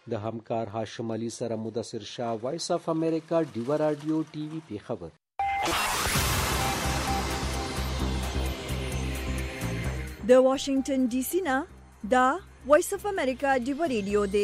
د همکار هاشم علي سره مدثر شاه، وایس اف امریکا، ډیوه رادیو ټي وي پیښور. د واشنگټن ډي سي نه دا وایس اف امریکا ډیوه رادیو دی.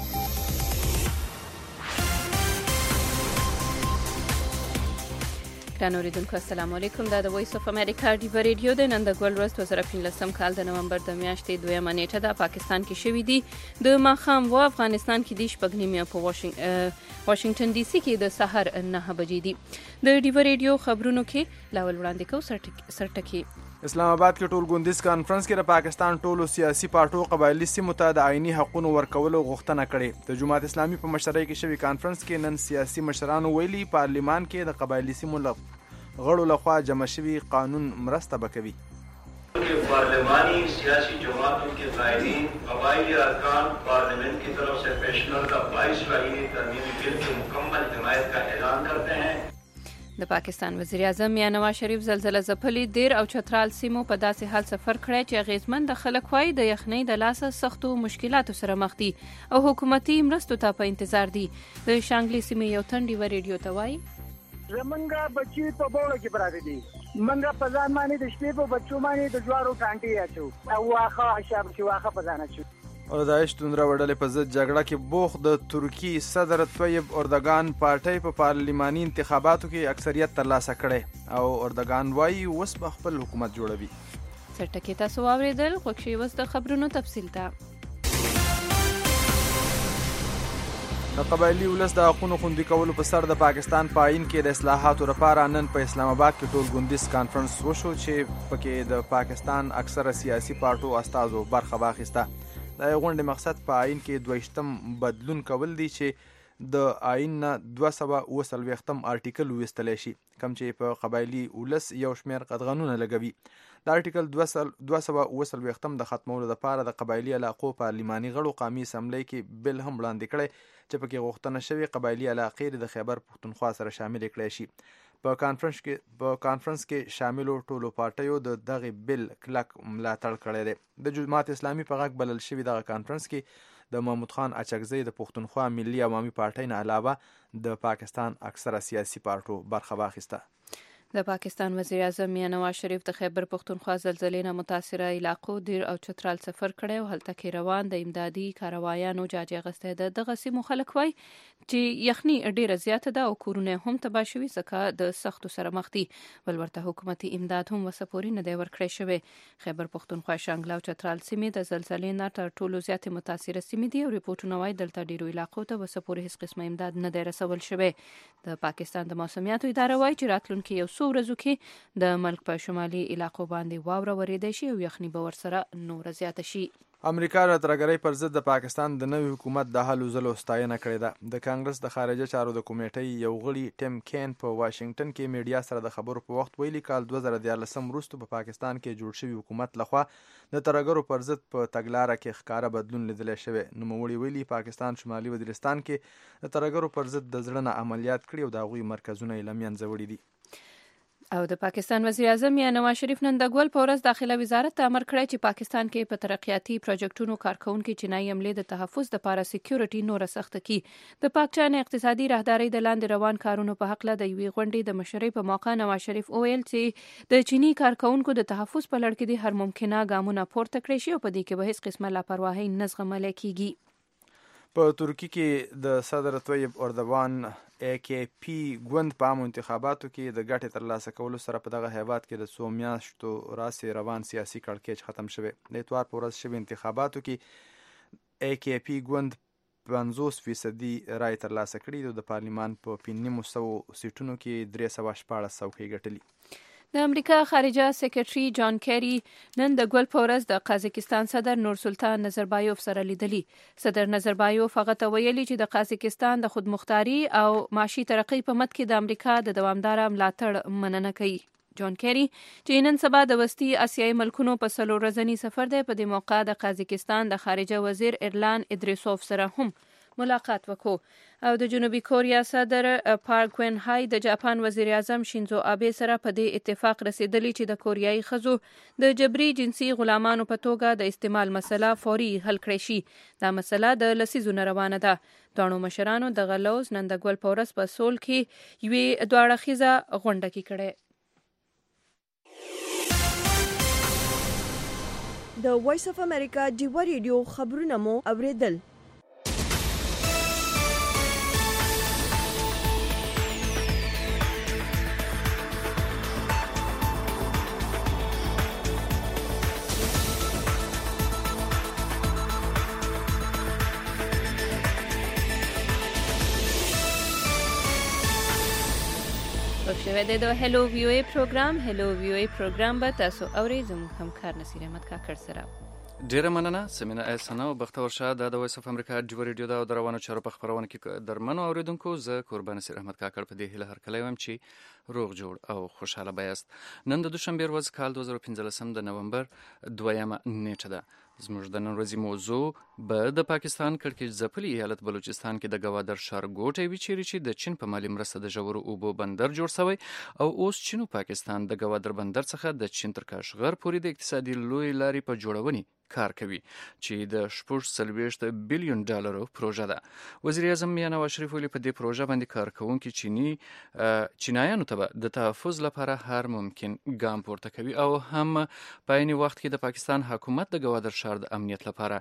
ګران اوریدونکو السلام علیکم. دا د وایس اف امریکا ډیوه رادیو دی. نن د ګل ورځ 2015 کال د نومبر د میاشتې 2 نیټه د پاکستان کې شوې دي. د ماښام و افغانستان کې د شپږ نیمه په واشنگټن ډي سي کې د سحر 9 بجې دي. د ډیوه رادیو خبرونو کې لاول وړاندې کوو سرټکی. اسلام آباد کې ټول ګوندیز کانفرنس کې د پاکستان ټولو سیاسي پارټو قبایلی سیمو ته د آئینی حقوقو ورکولو غوښتنه کړې. د جماعت اسلامي په مشرۍ کې شوی کانفرنس کې نن سیاسي مشرانو ویلي پارلیمان کې د قبایلی سیمو غړو لخوا جمع شوی قانون مرسته بکوي. पार्लिमानी सियासी जमातों के कायदीन कबायली अरकान पार्लियामेंट की तरफ से पेशनर का 22 आईनी तरमीमी बिल की मुकम्मल हिमायत का ऐलान करते हैं. د پاکستان وزیر اعظم یا نواز شریف زلزلہ ځپلي دیر او چترال سیمو په داسې حال سفر کړی چې اغیزمن د خلک وای د یخنۍ د لاسه سختو مشکلاتو سره مخ دي او حکومتي مرستو ته په انتظار دي. د شانګلي سیمې یو تن ډیوه رادیو ته وایي زمونږ بچي په بوړو کې پراته دي. منګه په ځان باندې د شپې په بچو باندې د جوارو ټانټي اچو او واخه شاب چې واخه په ځان اچو. او داعش توندره وډلې په ضد جګړه کې بوخ د ترکی صدر طیب اردوغان پارټۍ په پارلیماني انتخاباتو کې اکثریت ترلاسه کړي او اردوغان وایي اوس به خپل حکومت جوړوي. سرټکی تاسو واوریدل. خوښي وس د خبرونو تفصیل ته. د قبایلی ولس د حقوقو خوندي کولو په سر د پاکستان په آئین کې د اصلاحاتو لپاره نن په اسلام آباد کې ټول ګوندیز کانفرنس وشو چې پکې د پاکستان اکثره سیاسي پارټو استازو برخه واخیسته. د غونډې مقصد په آئین کې 22م بدلون کول دي چې د آئین نه 240م آرټیکل وستلی شي کوم چې په قبایلی ولس یو شمېر قدغنونه لګوي. د آرټیکل 240م د ختمولو لپاره د قبایلی علاقو پارلیماني غړو قومي اسمبلی کې بل هم وړاندې کړی چې پکې غوښتنه شوې قبایلی علاقې د خیبر پښتونخوا سره شامل کړي شي. په کانفرنس کې شاملو ټولو پارټیو د دغه بل کلک ملاتړ کړی دی. د جماعت اسلامي په غږ بلل شوی دغه کانفرنس کې د محمود خان اچکزی د پښتونخوا ملي عوامي پارټۍ نه علاوه د پاکستان اکثره سیاسي پارټو برخه واخیسته. د پاکستان وزیر اعظم یا نواز شریف د خیبر پښتونخوا زلزلې نه متاثره علاقو دیر او چترال سفر کړی او هلته کې روان د امدادي کاروایانو جاج اخیستی ده. دغه سیمو خلک وایي چې یخني ډیره زیاته ده او کورونه هم تباه شوي ځکه د سختو سره مخ دي. بل ورته حکومتي امداد هم وسه پورې نه دی ورکړی شوی. خیبر پښتونخوا شانګله او چترال سیمې د زلزلې نه تر ټولو زیاتې متاثره سیمې دي او ریپورتونه وایي دلته ډیرو علاقو ته وسه پورې هیڅ قسمه امداد نه دی رسول شوی. د پاکستان د موسمیاتو اداره وایي چې راتلونکي یو ورځو کې د ملک په شمالي علاقو باندې واوره وریدای شي او یخني به ورسره نور زیاته شي. امریکا د ترهګرۍ پر ضد د پاکستان د نوي حکومت د هلو ځلو ستاینه کړې ده. د کانګرس د خارجه چارو د کمیټې یو غړي ټیم کین په واشنگټن کې میډیا سره د خبرو په وخت ویلي کال 2014 وروسته په پاکستان کې جوړ شوی حکومت لخوا د ترهګرو پر ضد په تګلاره کې ښکاره بدلون لیدل شوی. نوموړي ویلي پاکستان شمالي وزیرستان کې د ترهګرو پر ضد د زړه نه عملیات کړي او د هغوی مرکزونه یې له منځه وړي دي. او د پاکستان وزیر اعظم یا نواز شریف نن د ګول په ورځ داخله وزارت ته امر کړی چې پاکستان کې په ترقیاتي پروژیکټونو کارکونکو چینایي عملې د تحفظ لپاره سکیورټي نور سخت کړي. د پاکستان اقتصادي راهداري د لاندې روان کارونو په حق له د یوې غونډې د مشرۍ په موقع نواز شریف وویل چې د چینی کارکونکو د تحفظ په لړ کې د هر ممکنه ګامونه پورته کړی شي او په دې کې به هیڅ قسمه لاپرواهي نه زغمل کیږي. په ترکی کې د صدر طیب اردوغان AKP ګوند په عامو انتخاباتو کې د ګټې ترلاسه کولو سره په دغه هیواد کې د څو میاشتو راسې روان سیاسي کړکېچ ختم شوی. د اتوار په ورځ شوي انتخاباتو کې AKP ګوند 50% رای ترلاسه کړي او د پارلیمان په 500 سیټونو کې 314 څوکۍ ګټلي. د امریکا خارجه سکرټري جان کیری نن د ګول په ورځ د قازقستان صدر نورسلطان نظربایوف سره لیدلی. صدر نظربایوف هغه ته ویلي چې د قازقستان د خودمختاري او معاشي ترقۍ په مد کې د امریکا د دوامدار ملاتړ مننه کوي. جان کیری چې نن سبا د وسطي اسیایي ملکونو په 3 ورځني سفر دی په دې موقع د قازقستان د خارجه وزیر ایرلان ادریسوف سره هم ملاقات وکړو او د جنوبي کوریا صدر پارک ګون های د جاپان وزیر اعظم شینزو آبه سره په دې اتفاق رسیدلی چې د کوریایي ښځو د جبري جنسي غلامانو په توګه د استعمال مسله فوري حل کړی شي. دا مسله د لسیزو نه روانه ده. دواړو مشرانو د غلوز نن د ګل په ورځ په سول کې یوې دواړه غونډه کې کړې. د وایس اف امریکا ډیوا ریډیو خبرونه مو اوریدل. شوه د هلو ویو ای پروګرام به تاسو اورئ زموږ همکار نصیر احمد کاکړ سره. ډیره مننه سمینا احسانه او بختور شه د وایس اف امریکا ډیوا ریډیو دا د روانو چارو په خبرونه کې درمنو اوریدونکو زه قربان نصیر احمد کاکړ په دې هله هر کله ویم چې روغ جوړ او خوشاله بیاست. نن د دوشنبه ورځ کال 2015 د نومبر 2 نیټه ده. زموږ د نن ورځې موضوع به د پاکستان کړکېچ ځپلي ایالت بلوچستان کې د ګوادر ښارګوټی وي چیرې چې د چین په مالي مرسته د ژورو اوبو بندر جوړ شوی او اوس چین او پاکستان د ګوادر بندر څخه د چین تر کاشغر پورې د اقتصادي لوی لارې په جوړونې کار کوي چې د 440 بلین ډالرو پروژه ده. وزیر اعظم میاں نواز شریف ویلي په دې پروژه باندې کار کوونکي چینایانو ته د تحفظ لپاره هر ممکن ګام پورته کوي او هم په عین وخت کې د پاکستان حکومت د ګوادر ښار د امنیت لپاره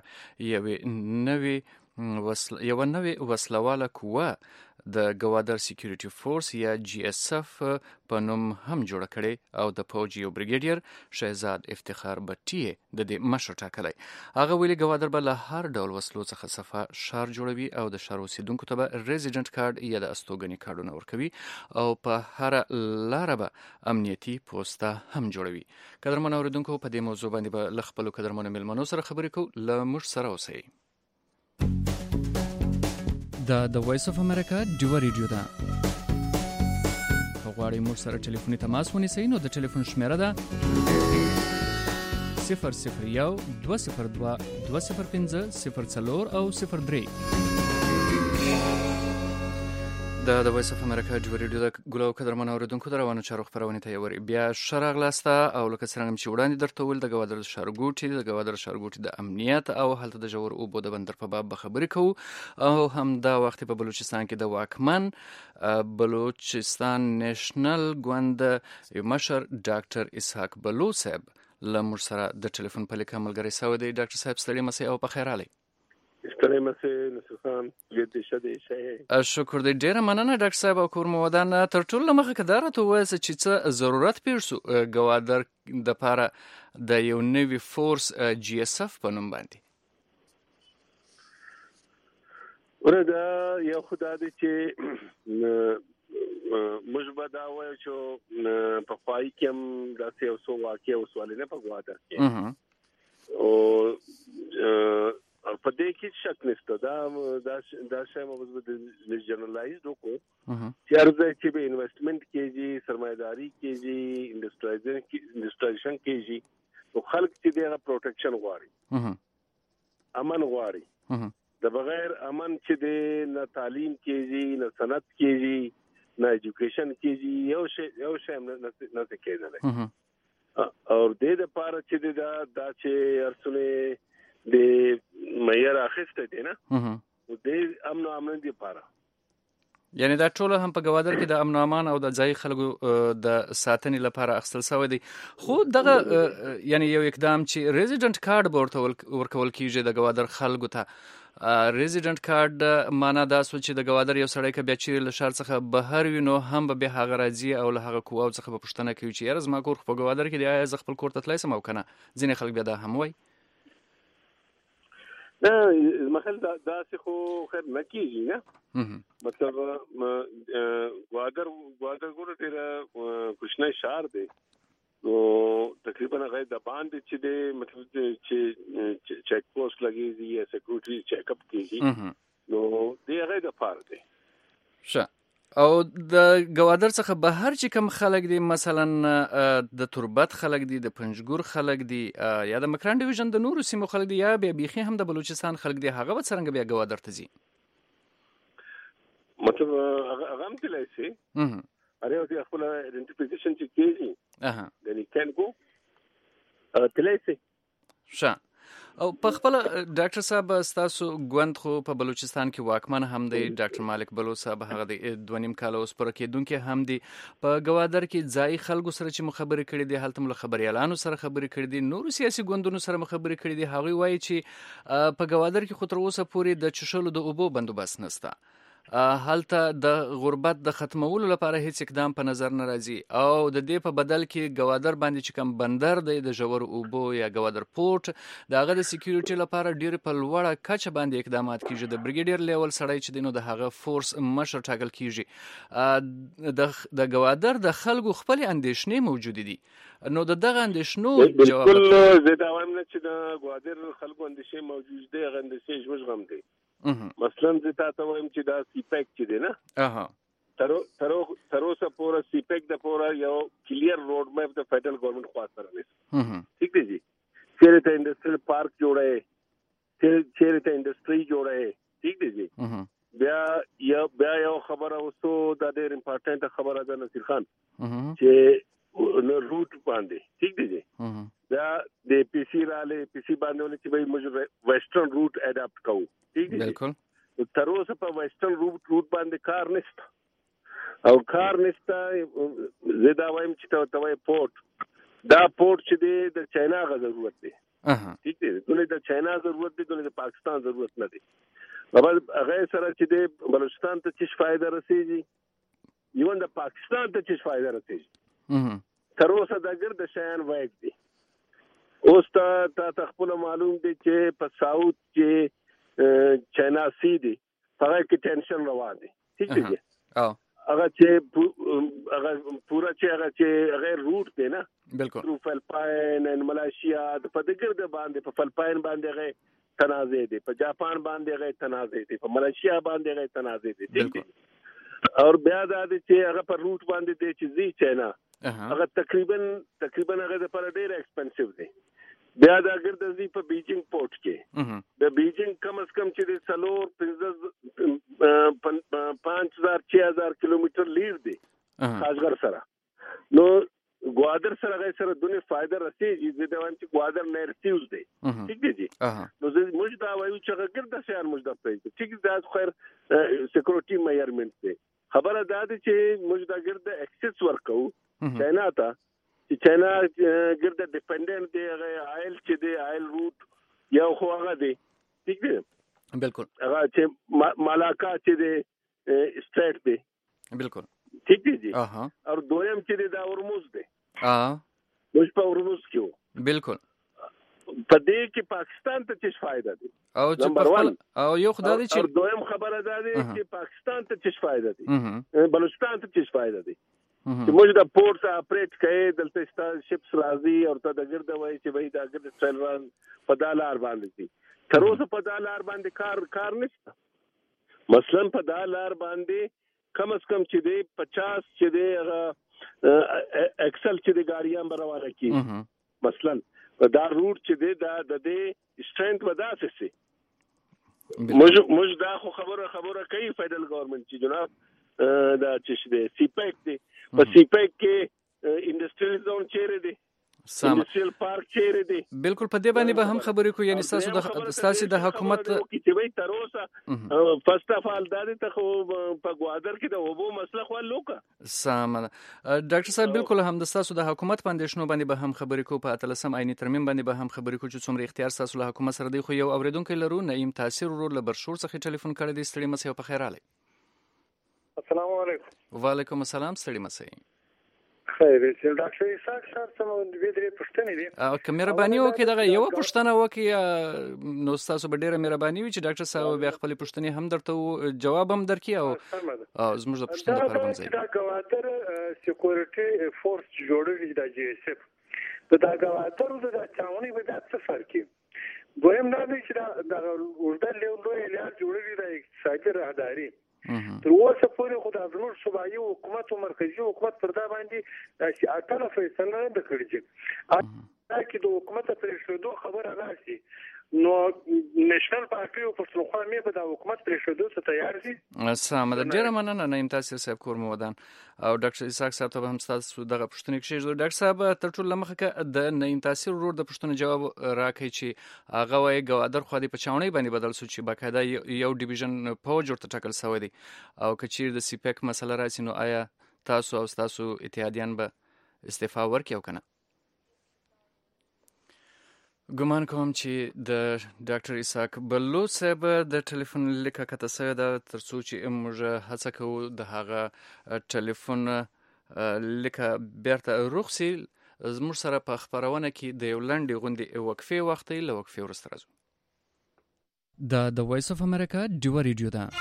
یو نوې وسلواله قوه د ګوادر سکیورټي فورس یا جی اس اف په نوم هم جوړ کړي او د پوج یو بریګیډیر شهزاد افتخار بټي د دې مشر ټاکلی. هغه ویلي ګوادر به له هر ډول وسلو څخه صفه شهر جوړوي او د شهر اوسیدونکو ته به ریزیډنټ کارت یا د استوګنې کارتونه ورکوي او په هر لاره به امنیتي پوسټه هم جوړوي. قدرمن اوریدونکو په دې موضوع باندې به له خپلو قدرمنو مېلمنو سره خبرې کوو. له موږ سره اوسئ. د وایس اف امریکا ډیوا ریډیو ده. غواړئ موږ سره ټلیفوني تماس ونیسئ نو د ټلیفون شمیره ده 001 202 205 04 او 03. د وایس اف امریکا ډیوا ریډیو د ګلو قدرمن اوریدونکو د روانو چارو خبرونه ته یوري بیا شراغلاسته او لکه څنګه چې وړاندې درته ویل د ګوادر ښارګوټي د امنیت او هلته د ژور اوبو د بندر په باب خبرې کوو او هم دا وخت په بلوچستان کې د واکمن بلوچستان نېشنل ګوند مشر ډاکټر اسحاق بلو صاحب له موږ سره د ټلیفون په لیکه ملګری سوی دی. ډاکټر صاحب ستړي مسئ او په خیر راغلی. شکر دی. ډیره مننه ډاکټر صاحب او کور مو ودان. تر ټولو مخکې که دا راته ووایاست چې څه ضرورت پېښ شو ګوادر دپاره د یو نوي فورس جی اس اف په نوم باندې؟ ورته یو خدا دی چې موږ به دا وایو چې په خوای کې هم داسې یو څو واقع او سوال نه په ګوادر کې او په دې کې شک نشته. دا شی موږ به جنرالایز وکړو چې ارزه چې به انویسټمنټ کېږي سرمایه‌داري کېږي انډسټریالایزیشن کېږي او خلک چې دغه پروټیکشن غواړي امن غواړي. د بغیر امن چې نه تعلیم کېږي نه صنعت کېږي نه ایجوکیشن کېږي یو شی نه کېدلی او د دې لپاره چې دا چې ارسونه د معیار اخیسته دي نه او د امن دی لپاره یعنی دا ټول هم په ګوادر کې د امن او امان او د ځای خلکو د ساتنې لپاره اخیستل شوی دی. خو دغه یعنی یو اقدام چې ریزیډنټ کارت ورکول کیږي د ګوادر خلکو ته. ریزیډنټ کارت معنا دا سو چې د ګوادر یو سړی که بیا چیرې له ښار څخه بهر وي نو هم به بیا هغه راځي او له هغه قواو څخه به پوښتنه کوي چې یاره زما کور خو په ګوادر کې دی آیا زه خپل کور ته تللی سم او که نه. ځینې خلک بیا دا هم وایي نه مخل داسې خو خیر نه کېږي نه مطلب ګوادر ګوره ډېره کوچنی ښار دی نو تقریبا هغه د باندې چې دی مطلب چې چیک پوسټ لګېږي یا سیکورټي چیک اپ کېږي نو دی هغه د پاره دی. ښه او د ګوادر څخه بهر چې کوم خلک دي مثلا د تربت خلک دي د پنجګور خلک دي یا د مکران ډیویژن د نورو سیمو خلک دي یا بیا بیخي هم د بلوچستان خلک دي هغه به څرنګه بیا ګوادر ته ځي؟ مطلب هغه هم تلای شي اره دې خپل ایدنټیفیکیشن چې کیږي یعنی کین کو تلای شي ښه. او په خپل ډاکټر صاحب ستاسو ګوند خو په بلوچستان کې واکمن هم دی، ډاکټر مالک بلوچ صاحب هغه د 2.5 کال اوس پر کېدونکو هم دی. په ګوادر کې ځای خلکو سره چې مخابره کړي دي، هلته مل خبريالانو سره خبرې کړي دي، نور سیاسي ګوندونو سره مخابره کړي دي. هغه وایي چې په ګوادر کې خو تر اوسه پورې د چشلو د اوبو بندوبست نشته، هلته د غربت د ختمولو لپاره هیڅ اقدام په نظر نه راځي، او د دې په بدل کې ګوادر باندې چې کوم بندر دی د ژور اوبو یا ګوادر پورت دغه د سکیورټي لپاره ډیر په لوړه کچه باندې اقدامات کیږي. د بریګیډیر لیول سړی چې دینو د هغه فورس مشر ټاکل کیږي. د ګوادر د خلکو خپل اندیشنې موجود دي، نو دغه اندیشنو جواب بالکل زه دا وایم چې د ګوادر خلکو اندیشې موجود دي، هغه اندیشې ژوند غم دي. مثلا زه تاسو وایم چې دا سیپیک چې دی نه تر اوسه پورې سیپیک د پورې یو کلیر روډ میپ د فدرل ګورنمنت خوا سره نشته. ٹھیک دی جی، چیرې ته انډستریل پارک جوړه، چیرې ته انډستری جوړه. ٹھیک دی جی، بیا یو خبره اوسو دا ډېر امپورټنت خبره ده نصیر خان چې نو روټ باندې. ٹھیک دی جی، دا د پی سی راله پی سی باندې چې به موږ ویسټرن روټ اډاپټ کوو. ٹھیک دی، بالکل. تر اوسه په ویسټرن روټ باندې کار نشته، او کار نشته. زه دا وایم چې ته وای پورت، دا پورت چې دی د چاینا غو ضرورت دی. ٹھیک دی، دونه د چاینا ضرورت دی، دونه د پاکستان ضرورت نه دی. هغه سره چې دی بلوچستان ته څه فائدہ رسیږي، یوه د پاکستان ته څه فائدہ رسیږي. تر اوسه دا ګرد شیان وایي دي. اوس ته خپل معلوم دی چې په ساوث کې چاینا سی دی، هغه کې ټینشن روان دی. ٹھیک دی، هغه چې هغه پورا چې هغه روټ دی نه، بالکل، تر فلپاین ان ملایشیا د پدګر د باندې په فلپاین باندې هغه تنازع دی، په جاپان باندې هغه تنازع دی، په ملایشیا باندې هغه تنازع دی. ٹھیک دی، او بیا دا چې هغه په روټ باندې دی چې زی چاینا هغه تقریبا هغه د پر ډیر ایکسپنسیو دی. بیا دا ګرځي په بیجینګ پورت کې، د بیجینګ کم از کم چې د 5000 کیلومتر لیر دی خاصګر سره. نو ګوادر سره سره دونه فائدہ رسیږي چې دا وایم چې ګوادر نرسیوز دی. ٹھیک دی جی، نو موږ دا وایو چې ګرځي شهر موږ د پېژ. ٹھیک دی، دا خیر سکیورټي میجرمنټ دی. خبره دا ده چې موږ دا ګرځي ایکسس ورکو چاینا ته، چې چاینا ګرځي ډیپندنت دی، هغه آیل چې دی آیل روټ یو خو هغه دی. ٹھیک دی، بالکل، هغه چې مالاکا چې دی سټریټ دی. بالکل، ٹھیک دی جی. او دویم چې دی دا هرمز دی، موږ په هرمز کې وو. بالکل، په دې کې پاکستان ته څه فائدہ دی؟ او چې او یو خدای دې چې دویم خبره ده چې پاکستان ته څه فائدہ دی، بلوچستان ته څه فائدہ دی. چې موږ د پورټ اپریټ کړي، دلته ستا شپس راځي او ته د ګرد وای چې وای دا ګرد ټریلران په دالار باندې دي. تر اوسه په دالار باندې کار نشته. مثلا په دالار باندې کم از کم چې دی 50 چې دی اکسل چې دی ګاډیان روانه کی. مثلا دا روټ چې دی دا د دې سټرنث وداسه سي. موږ دا خو خبره کوي فدرل ګورنمنت چې جناب دا چې دی سیپیک دی، په سیپیک کې انډستریل زون چیرې دی، انډستریل پارک چیرې دی. بالکل، په دې باندې به هم خبرې کوو. یعنی تاسو د حکومت چې وای تر اوسه فرست اف ال دا ته خو په ګوادر کې د اوبو مسله خو لوکا سامه. ډاکټر صاحب بالکل هم د تاسو د حکومت باندې شنو باندې به هم خبرې کوو، په اتلسم عیني ترمیم باندې به هم خبرې کوو چې څومره اختیار تاسو له حکومت سره دی. خو یو اوریدونکو لرو نعیم تاثیر ورور له برشور څخه ټلیفون کړی دی. ستړي مسئ په خیر علي. السلام علیکم. وعلیکم السلام. ستړي مسئ. خیر دی ډاکټر اسحاق صاحب سم د دې پښتنې دي. او مهرباني وکړئ دغه یو پښتنه وکړئ، نو تاسو به ډیره مهرباني وي چې ډاکټر صاحب بیا خپل پښتنې هم درته جواب هم درکړي. او زموږ د پښتنې لپاره باندې دا ګواتر سکیورټي فورس جوړوي د جی اس اف دا ګواتر د چاوني په داسې فرق کې دویم دا چې دا ورته له لار جوړوي د اقتصادي راهداري. تر اوسه پورې خو د زموږ صوبایي حکومت او مرکزی حکومت پر دا باندې چې اټله فیصله نه کړې چې دا کې د حکومت پر شودو خبره راشي. نو نېشنل پارټي او پښتونخوا مې په د حکومت پرېښودو ته تیار دي. سم ده، ډیره مننه نعیم تاسیر صاحب کور مو ودان او ډاکټر اسحاق صاحب ته هم تاسو دغه پوښتنې کېږي. ډاکټر صاحب تر ټولو مخکې د نعیم تاسیر ورور د پوښتنې جواب راکړي چې هغه وايي ګوادر خو دې په چاونۍ باندې بدل شو چې باقاعده یو ډیویژن پوج ورته ټاکل شوی دی او که چیرې د سیپیک مسله راشي نو آیا تاسو او تاسو اتحادیان به استعفا ورکړي او کنه؟ ګمان کوم چې د ډاکټر اسحاق بلوچ صاحب د ټلیفون لیکه کته سوی ده ترڅو چې موږ هڅه کوو د هغه ټلیفون لیکه بیرته روغ سي. زموږ سره په خپرونه کې د یو لنډې غونډې وقفې وخت دی، له وقفې وروسته راځو. دا د وایس اف امریکا ډیوه ریډیو ده.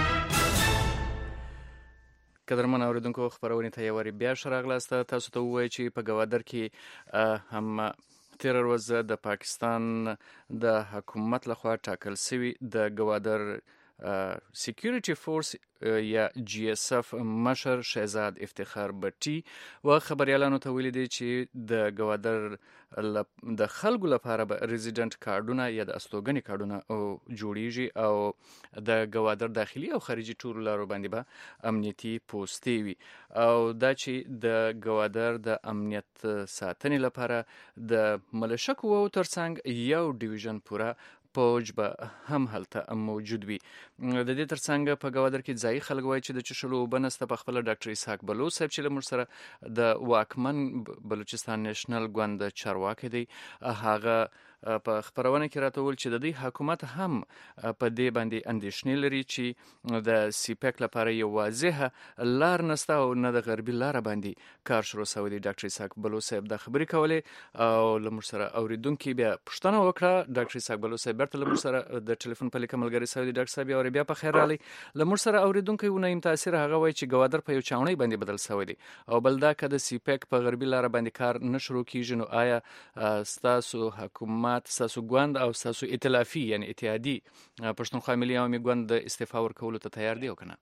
قدرمن اوریدونکو، خپرونې ته یو واری بیا ښه راغلاست. تاسو ته ووایي چې په ګوادر کې هم تیر ورځ د پاکستان د حکومت لخوا ټاکل شوی د ګوادر سکیورټي فورس یا جی اس اف مشر شهزاد افتخار بټي و خبريالانو ته ویلي دي چې د ګوادر د خلکو لپاره به ریزیډنټ کارډونه یا د استوګنې کارډونه جوړیږي او د ګوادر داخلي او خارجي ټولو لارو باندې به امنیتي پوستې وي او دا چې د ګوادر د امنیت ساتنې لپاره د ملشکو ترڅنګ یو ډیویژن پوره پوج به هم هلته موجود وي. د دې ترڅنګ په ګوادر کې ځایي خلک وایي چې د چشلو بنسته په خپل ډاکټر اسحاق بلوچ صاحب چې موږ سره د واکمن بلوچستان نېشنل ګوند چارواکي دی، هغه په خبرونه کې راته ویل چې د دې حکومت هم په دې باندې اندېښنې لري چې د سیپیک لپاره یو واضحه لار نشته او نه د غربي لار باندې کار شروع شوی دی. ډاکټر اسحاق بلوچ صاحب د خبرې کولې او له موږ سره اوریدونکو بیا پوښتنه وکړه. ډاکټر اسحاق بلوچ صاحب برته له موږ سره د ټلیفون په لیکه ملګری شوی دی. ډاکټر صاحب بیا په خیر رالی. له موږ سره اوریدونکو ونیم تاثیر هغه وایي چې ګوادر په یو چاونۍ باندې بدل شوی دی او بل دا که د سیپیک په غربي لار باندې کار نه شروع کیږي نو آیا ستاسو حکومت، ستاسو ګوند او ستاسو ائتلافي یعنی اتحادی پښتونخوا ملي عوامي ګوند د استعفا ورکولو ته تیار دی او کنه؟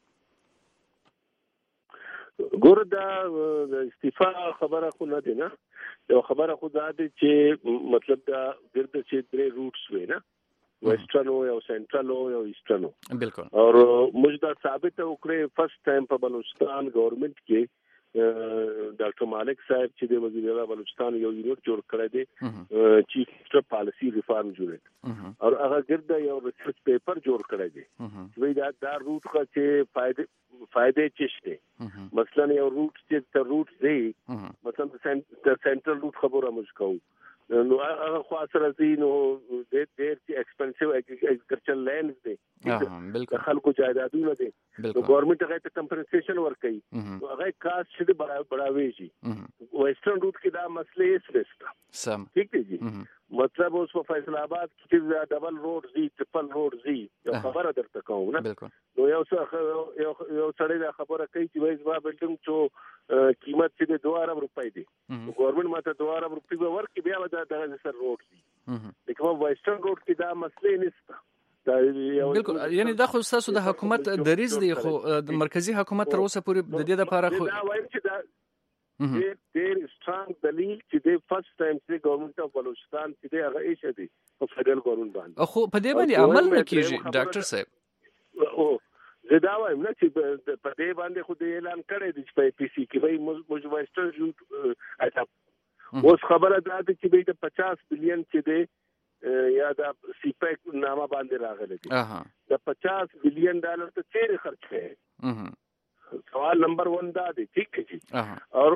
ګور دا د استعفا خبره خو نه دی، نه یو خبره خو دا دی چې مطلب دا ګرد چې درې روټس وي، نه ویسټرن او سنټرل او ایسټرن. بالکل. اور موږ دا ثابت وکړې فرست ټایم په بلوچستان گورنمنت کې ډاکټر مالک صاحب چې د وزیر اعلی بلوچستان یو یونټ جوړ کړی دی، چیف منسٹر پالیسی ریفارم یونټ، او هغه ګرد یو ریسرچ پیپر جوړ کړی دی چې دا روټ کا چې فائدې چشته. مثلا یو روټ چې تر روټ دی، مثلا د سنټرل روټ خبره موږ کوو نو هغه خو سره زی نو ډېر چې ایکسپنسیو اګریکلچرل لینډز دي، بالکل خلکو جایدادونه دي، نو ګورنمنت هغه ته کمپنسیشن ورکړي، نو هغه کاست چې بڑھاوي شي. ویسټرن روټ کې دا مسلې هیڅ نشته. سم ٹھیک دی جی. مطلب اوس په فیصل آباد کې ډبل روډ زی، ټریپل روډ زی، یو خبره درته کوم نه. بالکل. نو یو سړی دا خبره کوي چې وایي زما بلډینګ چې قیمت چې د 2 ارب روپۍ دی، ګورنمنت ماته 2 ارب روپۍ به ورکړي، بیا به دا سر روډ دی. لکه ویسټرن روډ کې دا مسلې نشته. بالکل. یعنی دا خو تاسو د حکومت دریز دی، خو د مرکزی حکومت تر اوسه پورې د دې لپاره خو دا وایي چې دا ډېر سترونګ دلیل چې د فرست ټایم چې ګورنمنت اف بلوچستان چې د هغه ایشه دی په فدرل ګورنمنت باندې، خو په دې باندې عمل نه کیږي. ډاکټر صاحب او زه دا وایم نه چې په دې باندې خو د اعلان کړی دی چې په پی سی کې وایي موږ ویسټرن روټ اټاپ. اوس خبره دا ده چې د 50 بلین چې دی یا د سیپیک نامه باندې راغلی دی، د 50 بلین ډالر ته چیرې خرچ کړي؟ سوال نمبر 1 دا دی. ٹھیک ہے جی. اور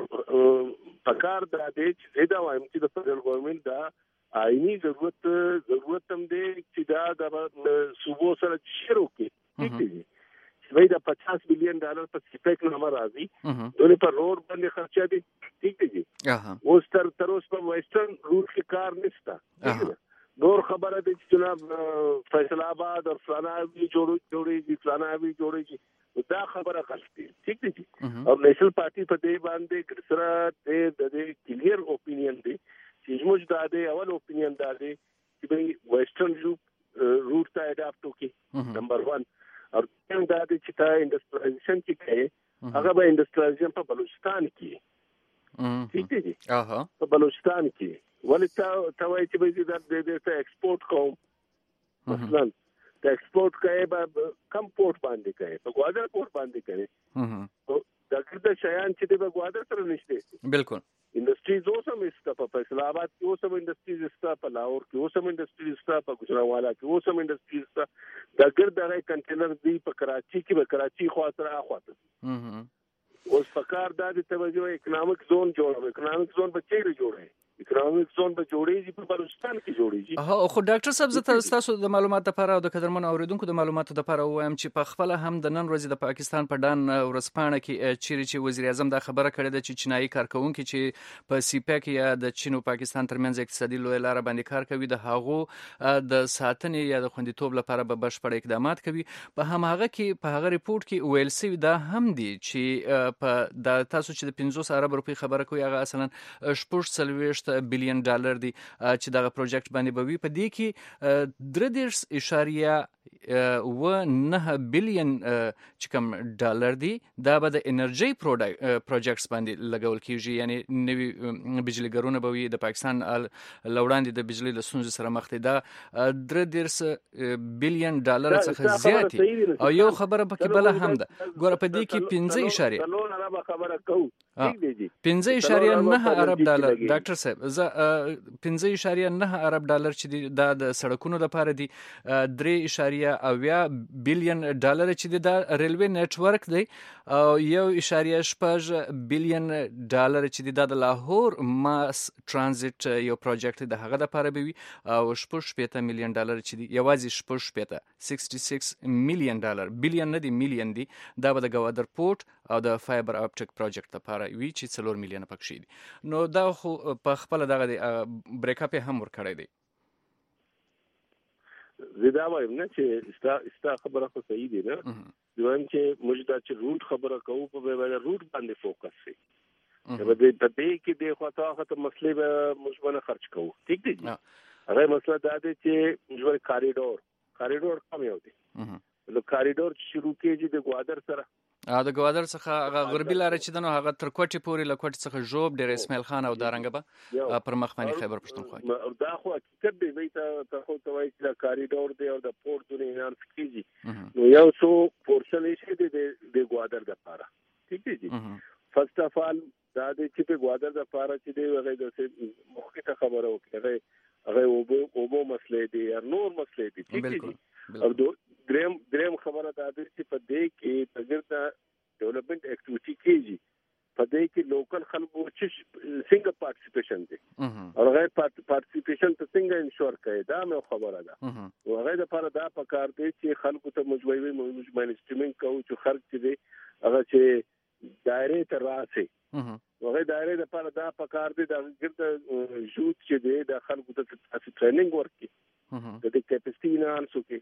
پکار دا دی چې دا وایم چې د فدرل ګورنمنت دا آئینی ضرورت هم دی چې دا د صوبو سره شروع کړي. ٹھیک ہے جی. وای دا 50 بلین ډالر په سیپیک نامه راځي، دوی په روډ باندې خرچه دي. ٹھیک ہے جی. اوس تر اوس په ویسټرن روټ کې کار نشته. نور خبره دي چې جناب فیصل آباد اور فلاناوی جوړیږي، فلاناوی جوړیږي، دا خبره غلط دي. ٹھیک دی. او نیشنل پارټي په دې باندې سره د کلیر اوپینین دی چې موږ دا د اول اوپینین دا دی چې به ویسټرن روټ ته اډاپټ وکړي، نمبر 1. او دا د چې تا انډستریالایزیشن کې کوي، هغه به انډستریالایزیشن په بلوچستان کې. ٹھیک دی. په بلوچستان کې ولې تا وایي چې به دې ته ایکسپورټ کوم مثلا ته ایکسپورټ کوي به کم پورټ باندې کوي په ګوادر پورټ باندې کوي دا څه شیان چې د ګوادر سره نشته بالکل انډستریز اوسم استا په اسلام آباد کې اوسم انډستریز استا په لاهور کې اوسم انډستریز استا په گجرانوالا کې اوسم انډستریز استا دا ګرځي کنټینر دی په کراچي کې به کراچي خوا سره اخواته اوس فکر دا د توجه اکونومیک زون جوړو اکونومیک زون به چیرې جوړي اکونومیک زون به جوړیږي په بلوچستان کې جوړیږي خو ډاکټر صاحب زه تاسو د معلوماتو لپاره او د قدرمن اوریدونکو د معلوماتو لپاره وایم چې په خپل هم د نن ورځې د پاکستان په ډان ورسپانه کې چیرې چې وزیر اعظم دا خبره کړې ده چې چینایي کارکونکو چې په سیپیک یا د چین او پاکستان ترمنځ اقتصادي لوی لار باندې کار کوي د هغو د ساتنې یا د خوندیتوب لپاره به بشپړ اقدامات کوي په هماغه کې په هغه ریپورت کې ویل سوي دا هم دي چې په د تاسو چې د 50 ارب روپی خبره کوي هغه اصلا 40 بلین ډالر دی چې دغه پروجیکټ باندې به وي په دې کې 3.9 بلین چې کوم ډالر دی دا به د انرژي پروجیکټس باندې لګول کیږي یعنی نوي بجلیګرونه به وي د پاکستان لوړاندې د بجلی له ستونزې سره مخ دي دا 3 بلین ډالر څخه زیات او یو خبره پکې بل هم ده ګوره په دې کې 15.9 ارب ډالر ډاکټر صاحب زه 15.9 ارب ډالر چې دا د سړکونو لپاره دي 3.8 بلین ډالر چې دا ریلوی نتورک دی او 1.6 بلین ډالر چې دا د لاهور ماس ترانزیت یو پروجیکټ د هغه لپاره به وي او 8 میلیون ډالر چې دی یوازې 66 میلیون ډالر بلین نه دی میلیون دی دا به د ګوادر پورت او د فایبر اپټیک پروجیکټ لپاره وی چې 4 میلیون پکې دي نو دا خو په خپل دغه بریک اپ هم ور کړی دی زدا وایم نه چې استا خبره خو صحیح دی نه دویم چې موږ دا چې روټ خبره کوو په ویل روټ باندې فوکس شي په دې کې د خاطر مسلې به موږ باندې خرج کوو ٹھیک دی هغه مسله دا دی چې موږ کاریډور کوم یو دی نو کاریډور شروع کیږي د ګوادر سره د ګوادر څخه هغه غربي لار چې دنو هغه تر کوټي پورې له کوټي څخه جوب ډیر اسماعیل خان او دارنګ به پر مخ باندې خیبر پښتونخوا دا خو حقیقت دی وای ته خو ته وای چې کاریډور دی او د پورت دونه انهانس کیږي نو یو څو پورشن شي د ګوادر د لپاره ٹھیک دی فرست اف ال دا د چې په ګوادر د لپاره چې دی هغه د مخکې خبره وکړي هغه اوبو مسلې دي یا نور مسلې دي ٹھیک دی او دریم خبره دا ده چې په دې کې تجربه ډیولپمنٹ اکټیویټی کیږي په دې کې لوکل خلکو چې څنګه پارټیسیپیشن دي او هغه پارټیسیپیشن ته څنګه انشور کوي دا مې خبره ده او هغه لپاره دا پکار دی چې خلکو ته مجوي مینستریمینګ کوو چې خرج دي هغه چې دایره ته راسي هغه دایره لپاره دا پکار دی دا ګرځي جوت چې دی د خلکو ته ټریننګ ورکړي د دې کیپاسټي نه انسوکي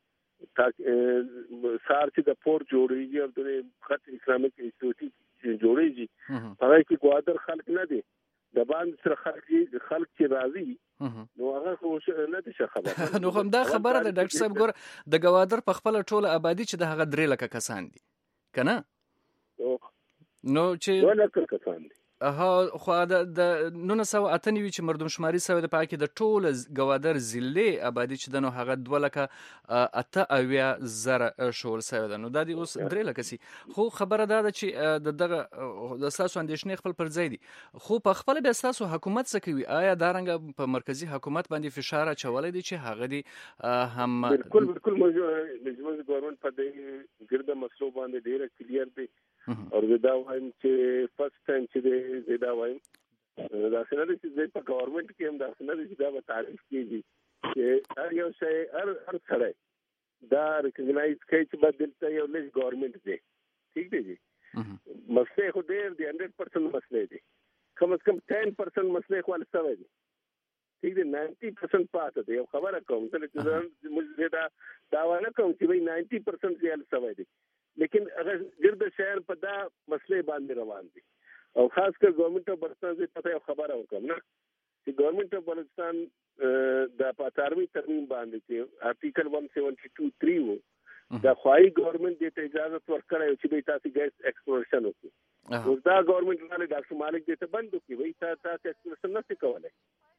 سار چې د پور جوړیږي او د خط اکونومیک انسټیټیوټ جوړیږي هغه کې ګوادر خلک نه دي د باندې سره خلک چې راځي نو هغه خو نه دي خبره نو هم دا خبره ده ډاکټر صاحب ګور د ګوادر په خپل ټوله آبادی چې د هغه 3 لک کسان دي کنه نو چې 2 لک کسان دي خو د 1998 چې مردمشماري سوی د پاکي د ټول ګوادر ضلع آبادی چې دنو هغه 2 لک 8 زره شول سوی ده نو د دې اوس 3 لک سي خو خبره ده چې دغه د ساسو اندیشنې خپل پر ځای دي خو په خپل به ساسو حکومت څه کوي آیا دارنګ په مرکزی حکومت باندې فشار چولې دي چې هغه دي هم بالکل موږ ګورنمنت په دې ګرده مسلو باندې ډیره کلیر دي او دا وایم چې فرست ټایم چې دا وایم دا څنګه چې په ګورنمنت کې هم دا څنګه چې دا به تعریف کیږي چې هر یو شی هر سره دا ریکګنایز کوي چې بدلته یو لږ ګورنمنت دی ٹھیک دی مسله خو ډیر دی 100% مسله دی کم از کم 10% مسله خو لسوي دي ٹھیک دی 90% پاتې دی خبره کوم چې موږ دا ونه کوم چې 90% یې لسوي دي لیکن اگر ګرد شهر په دا مسله باندې روان دي او خاص کر ګورنمنت اف بلوچستان سے پته خبره وکم نه چې ګورنمنت اف بلوچستان د 18وی ترمیم باندې چې آرټیکل 172(3) وو دا خوای ګورنمنت دې اجازه ورکړی چې به تاسو ګیس ایکسپلوریشن وکړي اوس دا ګورنمنت باندې ډاکټر مالک دې ته بند وکړي وای تاسو ایکسپلوریشن نه کولای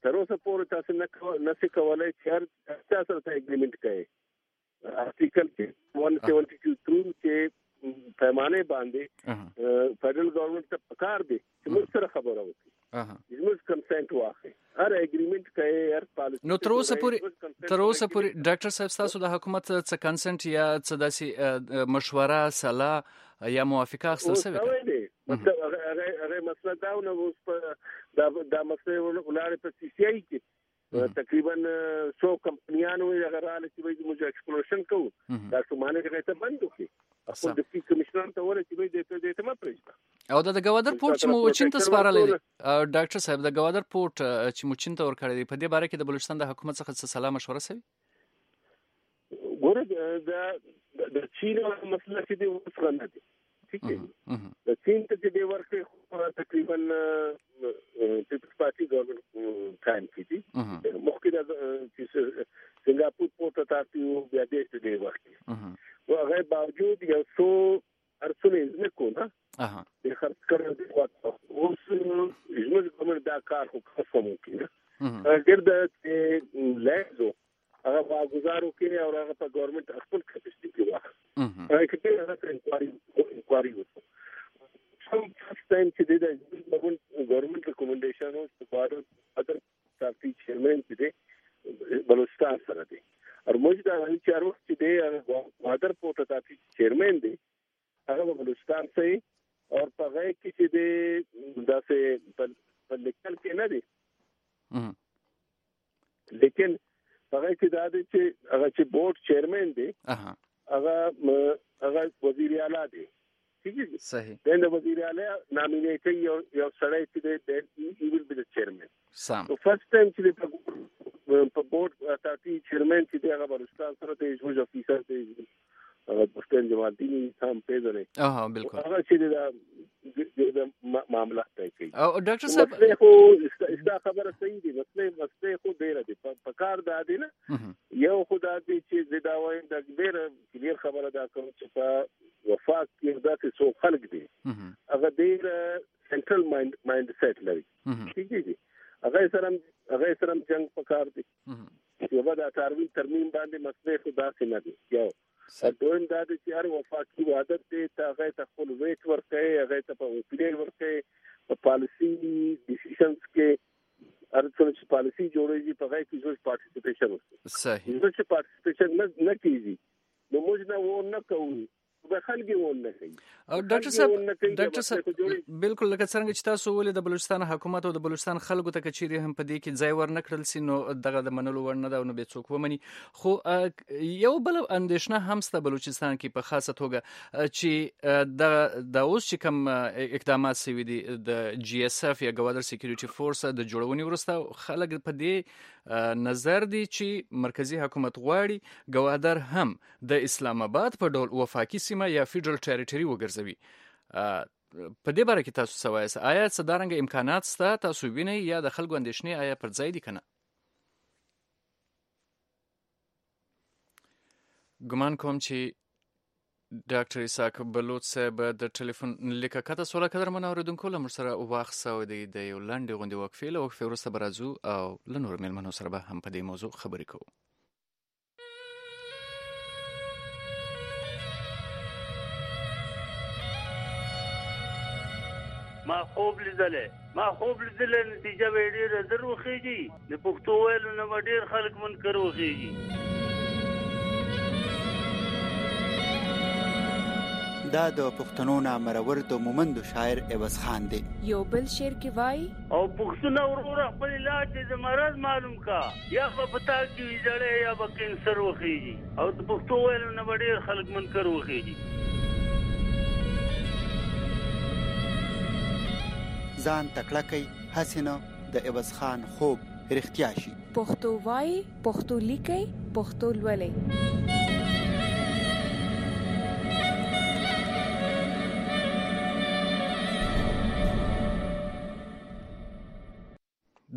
تر اوسه پورې تاسو نه کولای چې هر تاسو سره اګریمنت کوي آرټیکل 172 تھرو چې پیمانه باندې فدرل ګورنمنت ته پکار دي چې موږ سره خبره وکړي زموږ کنسنت واخلي هر اګریمنت کوي هر پالیسی. نو تر اوسه پورې ډاکټر صاحب تاسو د حکومت څخه کنسنت یا څه داسې مشوره صلاح یا موافقه اخیستل شوې ده؟ هغه مسله دا نه اوس په دا مسله ولاره په سی سی آی کې تقریبا 100 کمپنیانو هغه رااله چې موږ ایکسپلوریشن کوو دا سمانه کې ته بند وکړي خپل ډیپټي کمشنر ته ورته چې دې ما پرېږده. او د ګوادر پورت چې مو چین ته سپارلې ډاکټر صاحب د ګوادر پورت چې مو چین ته ورکړی دی په دې باره کې د بلوچستان د حکومت څخه څه سلا مشوره شوې؟ ګوره د چین مسله چې دی وسره نه دی ٹھیک ہے د چین ته چې ورکه تقریبا پیپلز پارټي ګورنمنت ټایم کې دي مخکې د سنگاپور پورت ته تاسو بیا دې ته ورکه او هغه باوجود یو څو ارڅونه نه کوله د خرڅ کړو د اوس زموږ کومه دا کار خو کوم کېږي ګرد لایزو هغه واغزارو کې او هغه په ګورنمنت خپل کپسټي کې واخ هغه کې هغه انکوایري وکړو some first time چې د ګورنمنت ریکومندیشن او سپارو ادر پارټي چیرمن چې بلوچستان سره دی او موږ دا چې هر وخت چې د ادر پورت پارټي چیرمن دی هغه بلوچستان سره او په هغه کې چې د داسې په لیکل کې نه دی لیکن هغه چې دا دی چې هغه چې بورډ چیرمن دی هغه وزیر اعلی دی ٹھیک ہے صحیح د وزیر اعلی نامینیټ یو سړی چې دی he will be the chairman سم so first time چې په بورډ اتاتی چیرمن چې هغه بلوچستان سره د جوج افیسر دی هغه پښتون جماعتي هم پیژنې بالکل هغه چې د معاملات کوي او ډاکټر صاحب خو دا خبره صحیح دي مسله خو ډیره دي په کار دا دي نه یو خدای دې چې دا وایم دا ډیره کلیر خبره دا کوم چې په وفاق کې دا څه خلک دي هغه ډیره سنټرل مایند سیټ لري ٹھیک دي هغه سره جنگ په کار دي یو دا ترمیم باندې مسله خو دا څه نه دي یو دویم دا چې هر وفاقي عادت دی ته هغه ته خپل ویټ ورکړي هغه ته په اوپینین ورکړي په پالیسی ډیسیژنز کې هر څه چې پالیسی جوړېږي په هغه کې زوج پارټیسیپیشن وکړي صحیح زوج پارټیسیپیشن نه کیږي نو موږ نه و نه کوو او ډاکټر صاحب بالکل لکه څنګه چې تاسو ولې د بلوچستان حکومت او د بلوچستان خلکو ته کچيري هم په دې کې ځای ورنکړل سي نو دغه د منلو ور نه دا نو به څوک ومني خو یو بل اندیشنه هم ست بلوچستان کې په خاصه توګه چې د اوس چې کوم اقدامات سوي دي د جی اس اف یا ګوادر سکیورټي فورس د جوړونې ورسته خلک په دې نظر دي چې مرکزی حکومت غواړي ګوادر هم د اسلام آباد په ډول وفاقي سیمه یا فیډرل ټریټوري وګرځوي په دې باره کې تاسو څه وایئ آیا څه دارنګه امکانات شته تاسو وینئ یا د خلکو اندېښنې آیا پر ځای دي کنه ګمان کوم چې ډاکټر اسحاق بلوچ صاحب د ټلیفون لیکه کته سوال کړه من اوریدونکو له مر سره واخ سو دی د یو لاندې غونډې وقفې له وقفې وروسته برازو او لنور ملمنو سره به هم په دې موضوع خبرې کوو ما خوب لیدلې نتیجه به ډېره زر وخیږي د پښتو ویلو نه ډېر خلک منکر وخیږي دا د پښتنو نامرور د مومند شاعر عوض خان دی یو بل شعر کې وای او پښتنو ورور خپل علاج د مرض معلوم کا یا په پتا کې ویځړې یا په کینسر وخیږي او د پښتو ویلو نه ډېر خلک منکر وخیږي ځان تکړه کوي حسینه د عوض خان خوب رښتیا شي پښتو وای پښتو لیکي پښتو لولي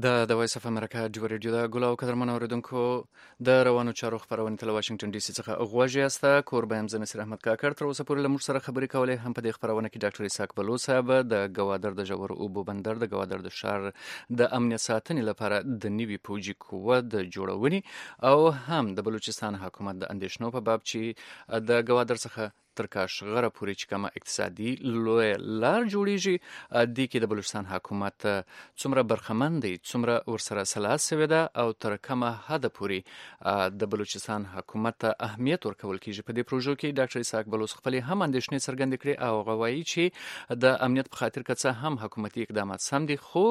د وایس اف امریکا ډیو ریډیو د ګلاو قدرمن اوریدونکو د روانو چارو خبرونه تل واشنگټن ډي سي څخه غوږی استه کوربه هم زنه سر احمد کاکړ تر اوسه پورې لمر سره خبرې کولې هم په دې خبرونه کې ډاکټر اسحاق بلو صاحب د گوادر د جوړ او بو بندر د گوادر د شهر د امنیت ساتنې لپاره د نیوي پوجي قوه د جوړونې او هم د بلوچستان حکومت د اندیشنو په باب چې د گوادر څخه تر کاشغره پورې چې کومه اقتصادي لوی لار جوړیږي د کې د بلوچستان حکومت څومره برخمن دی څومره ورسره سلاس شوی ده او تر کومه حد پورې د بلوچستان حکومت اهمیت ورکول کیږي په دې پروژو کې ډاکټر اسحاق بلوچ خپل هم اندیشنې څرګندې کړې او غوايي چې د امنیت په خاطر کڅه هم حکومتي اقدامات سم دي خو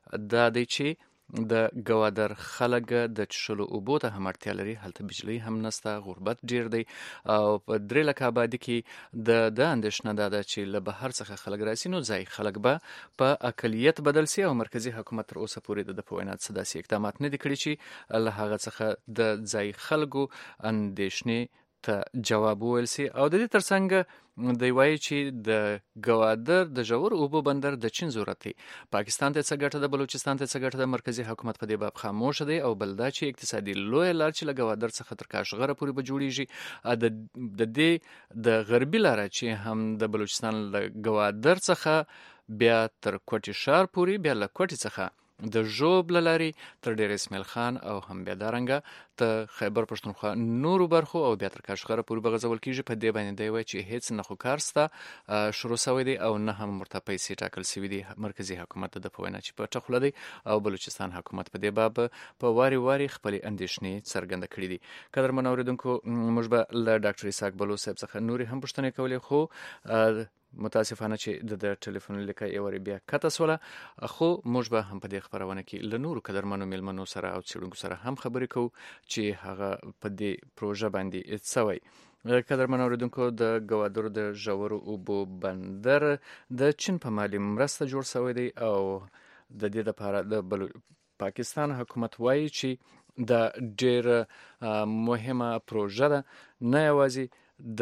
د دې چې د گوادر خلک د چشلو اوبو ته هم اړتیا لري هلته بجلی هم نسته غربت ډیر دی او په 3 لک آبادی کې د اندیشنه ده چې له بهر څخه خلک راسي نو ځای خلک به په اقلیت بدل سي او مرکزی حکومت تر اوسه پورې د پوینات سداسي اقدامات نه دي کړی چې له هغه څخه د ځای خلکو اندیشنې ته جواب ویل سي او د دې ترڅنګ دی وایي چې د گوادر د جوړ اوبو بندر د چین ضرورت دی پاکستان ته څه ګټه ده بلوچستان ته څه ګټه ده مرکزی حکومت په دې باب خاموش دی او بلدا چې اقتصادي لوی لار چې له گوادر څخه تر کاشغره پورې به جوړیږي د دې د غربي لار چې هم د بلوچستان له گوادر څخه بیا تر کوټي شهر پورې بیا له کوټي څخه د جوب لاري تر ډیر اسماعیل خان او هم بیا دارنګه ته خیبر پښتونخوا نورو برخو او بیا تر کاشغره پورې بغځول کیږي په دې باندې دی وای چې هیڅ نه خو کارسته شروع شوی دی او نه هم مرته پیسې ټاکل شوی دی مرکزی حکومت د پوینه چې په ټخله دی او بلوچستان حکومت په دې باب په واری خپل اندیشنې څرګنده کړې دي قدرمن اوریدونکو موږ به له ډاکټر اسحاق بلو صاحب څخه نوري هم پوښتنې کولې خو متاسفانه چې د ټلیفون لیکه یې بیا کته سوله خو موږ به هم په دې خبرونه کې له نورو قدرمنو ملمنو سره او څېړونکو سره هم خبرې کوو چې هغه په دې پروژه باندې څوي قدرمنو اوریدونکو د گوادر د جوړ اوبو بندر د چین په مالی مرسته جوړ شوی دی او د دې لپاره د پاکستان حکومت وایي چې د ډېر مهمه پروژه ده نه یوازې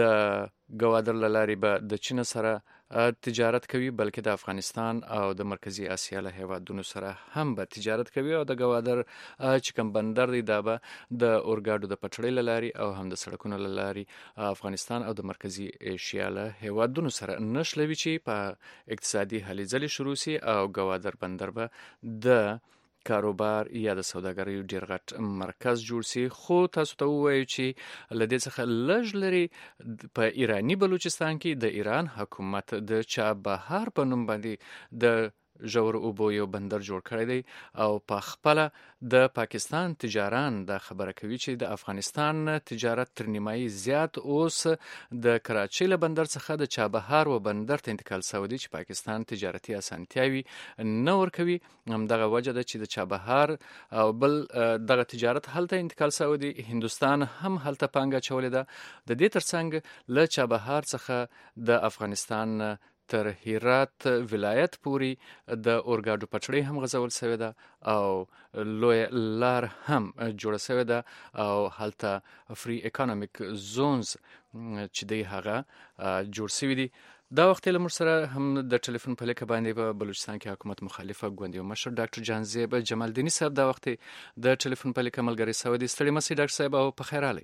د گوادر لاري به د چین سره تجارت کوي بلکې د افغانستان او د مرکزی اسیا له هیوادونو سره هم به تجارت کوي او د گوادر چې کوم بندر دی دا به د اورګاډو د پټړۍ لاري او هم د سړکونو لاري افغانستان او د مرکزی اسیا له هیوادونو سره نشلوي چې په اقتصادي هلې ځلې شروع سي او گوادر بندر به د کاروبار یا د سوداګرۍ ډیر غټ مرکز جوړ سي خو تاسو ته وایي چې لدې څخه لږ لري په ایرانی بلوچستان کې د ایران حکومت د چابهار په نوم باندې د جوړ اوبو یو بندر جوړ کړی دی او په خپل د پاکستان تجاران د خبره کوي چې د افغانستان تجارت تر نیمایي زیات اوس د کراچۍ له بندر څخه د چابهار و بندر ته انتقال شوی دی چې پاکستان تجارتي اسانتیاوي نه ورکوي همدغه وجه ده چې د چابهار او بل دغه تجارت هلته انتقال شوی دی هندستان هم هلته پانګه چولې ده د دې ترڅنګ له چابهار څخه د افغانستان تر هرات ولایت پوری د اورګاډو پټړۍ هم غځول شوې ده او لوی لار هم جوړه شوې ده او هلته فری اکونومیک زونز چې دی هغه جوړ شوی دي دا وخت له مر سره هم د ټلیفون په لیکه باندې په بلوچستان کې حکومت مخالفه ګوندي مشر ډاکټر جانزیب جمالدینی صاحب دا وخت د ټلیفون په لیکه ملګری سوي دي ستړي مسي ډاکټر صاحب او په خیر علي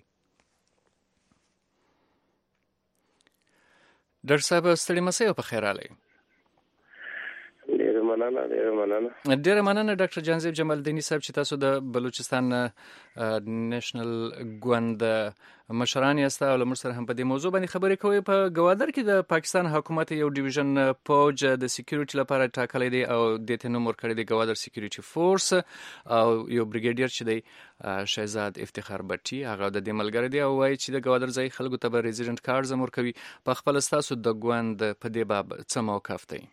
ډاکټر صاحب ستړي مسئ په خیر علي ډیره مننه ډاکټر جانزیب جمالدینی صاحب چې تاسو د بلوچستان نېشنل ګوند مشران یاست او له موږ سره هم په دې موضوع باندې خبرې کوي په گوادر کې د پاکستان حکومت یو ډیویژن فوج د سکیورټي لپاره ټاکلی دی او د ته نوم ورکړی دی گوادر سکیورټي فورس او یو بریګیډیر چې دی شهزاد افتخار بټي هغه د دې ملګری دی او وایي چې د گوادر ځای خلکو ته به ریزیډنټ کارت زمور کوي په خپل تاسو د ګوند په دې باب څه موقف دی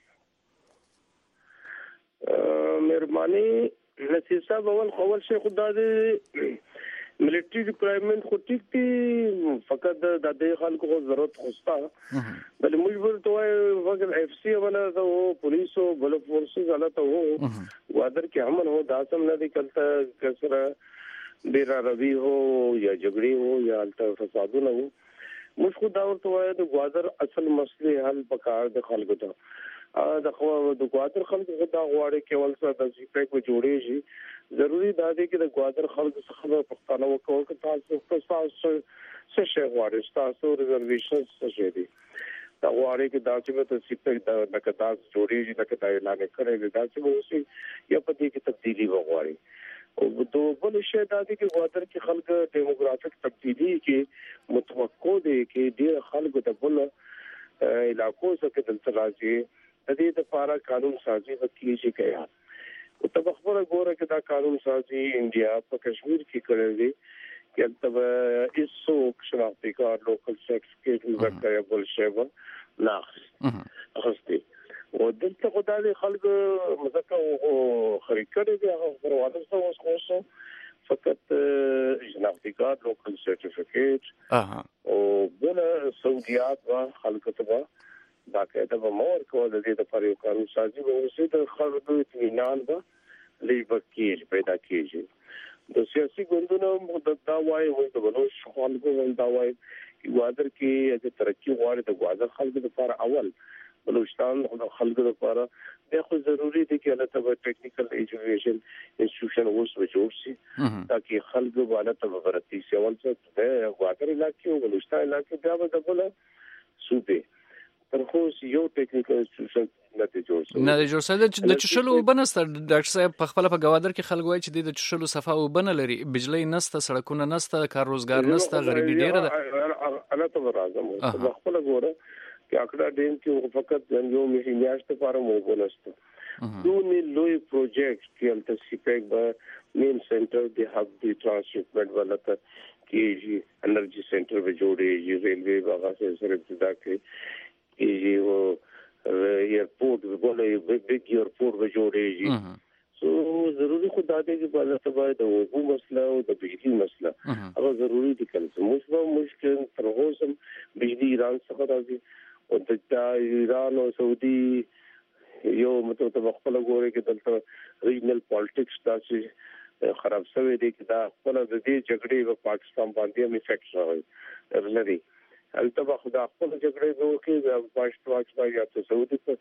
مهرباني نصیر صاحب اول شي خدای دې ملټری ډیپلویمنٹ خو ټیک دی فقط د دې خلکو کو ضرورت خوستا بل مجبور ته وګر اف سی ولا ته پولیس او بل فورسز غلط هو وادر کې امن هو داسم نه دي کلته کسره بیره روی هو یا جګړې هو یا الته فسادونه هو مشکو دا ورته وای د گوادر اصل مسله حل پکار د خلکو ته د ګوادر خلکو دا غواړي کې ول څه د سیپیک په جوړېږي ضروری دا دی چې د ګوادر خلکو څخه پښتانه وکړو چې تاسو څه شي غواړئ تاسو ریزرویشن څه شي دي دا غواړي چې دا چې د سیپیک د کتاب جوړېږي د کتاب اعلان کړي دا چې وسی یا په دې کې تبدیلی وغواړي او د بل شي دا دی چې ګوادر کې خلک ډیموګرافیک تبدیلی کې متوقع دي کې ډېر خلک د بل علاقو څخه د ترازی د دې لپاره قانون سازي وکړي کیا او تبخبر غوړه کې دا قانون سازي انډیا په کشمیر کې کړی دی چې تب ایسو شناختی کار لوکل سرټیفیکیټ ورکړي بل شیبه لاخ اخستي او دلته خدای خلک مزکه او خریکړي دی هغه پرواده اوس فقط شناختی کار لوکل سرټیفیکیټ او بل سعودیات وا خلک ته دا کېده به مور کو د دې لپاره یو قانون سازي وروسته د خلکو اطمینان به لیبر کېج پیدا کیږي د سیاسي ګوندونو دا وایي وایي د بلوچ خلکو دا وایي چې ګوادر کې د ترقی غواړي د ګوادر خلکو لپاره اول بلوچستان خلکو لپاره د خو ضروری دي چې البته ټیکنیکل ایجوکیشن انسټیټیوشن اوس جوړ شي ترڅو خلکو باندې تبرتي سیول څه د ګوادر علاقې او بلوچستان علاقې بیا به د بل صوبې ترخو یو ټیکنیکل انسټیټیوشن نه جوړ شي د چشلو وبنست ډاکټر صاحب په خپل په ګوادر کې خلک وایي چې د چشلو صفه وبنه لري بجلی نسته سړکونه نسته کار روزګار نسته غریبي ډیره ده انا ته راځم په خپل ګوره چې اکړه ډیم کې فقط یو میاشت لپاره مو بولسته دوی لوی پروجیکټ کې التسیپک به مین سنټر دی هب دی ټرانسشپمنٹ ولته کې انرژي سنټر به جوړي ریلوے باغ سره ابتدا کې یہ وہ ایئرپورٹ بولے بگ ایئرپورٹ به جوړېږي سو ضروري خدای دې چې په تاسو د وګو مسله او د بجلی مسله هغه ضروري دي کله مشکل تر اوسه بجلی ایران څخه راځي او د ایران او سعودي یو مطلب خپل غوړي کې دلته ریجنل پالیټکس تاسو خراب شوی دی چې دا خپل د دې جګړې په پاکستان باندې هم افیکټ راوړي لري البته خدا خپل جګړې وکړي د پاکستان یا ته سعودي په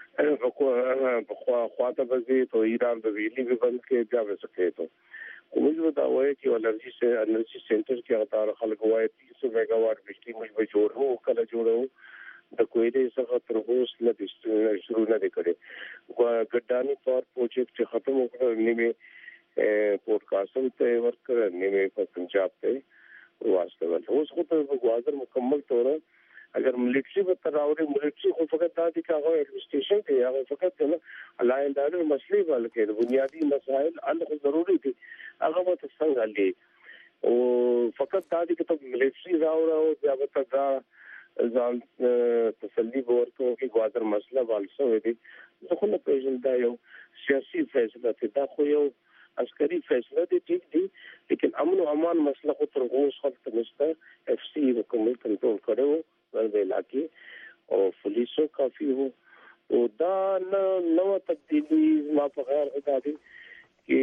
خواته بزي ته ایران د ویلي به بند کې بیا وسکه ته کومه دا وایي چې انرژي سنټر کې هغه خلک وایي 300 میگاواټ بجلی موږ به جوړو کله جوړو د کویلې څخه تر اوسه نه شروع نه کړي ګډانی پاور پروجیکټ ختم وکړ نیمه پودکاسټ ته ورکړ نیمه په پنجاب ته واسطه ول اوس خو ته ګوادر مکمل طور اگر ملټری به تراوري ملټری خو فقط دا دي چې هغه ایڈمنسټریشن کې هغه فقط نه الاینډر مسلې بلکې بنیادی مسائل هغه ضروری دي هغه به څنګه لې او فقط دا دي چې ته ملټری راو بیا به تا ځان تسلی ورکو چې ګوادر مسله والسو دي خو نه پېژل دا یو سیاسي فیصله دا خو یو عسکری فیصله دي ٹھیک دي لیکن امن او امان مسله خو تر اوسه خلک نشته اف سی حکومت کنټرول کړو ورته علاقې او پولیسو کافي وو او دا نو تبدیلی ما په غیر هدا دي چې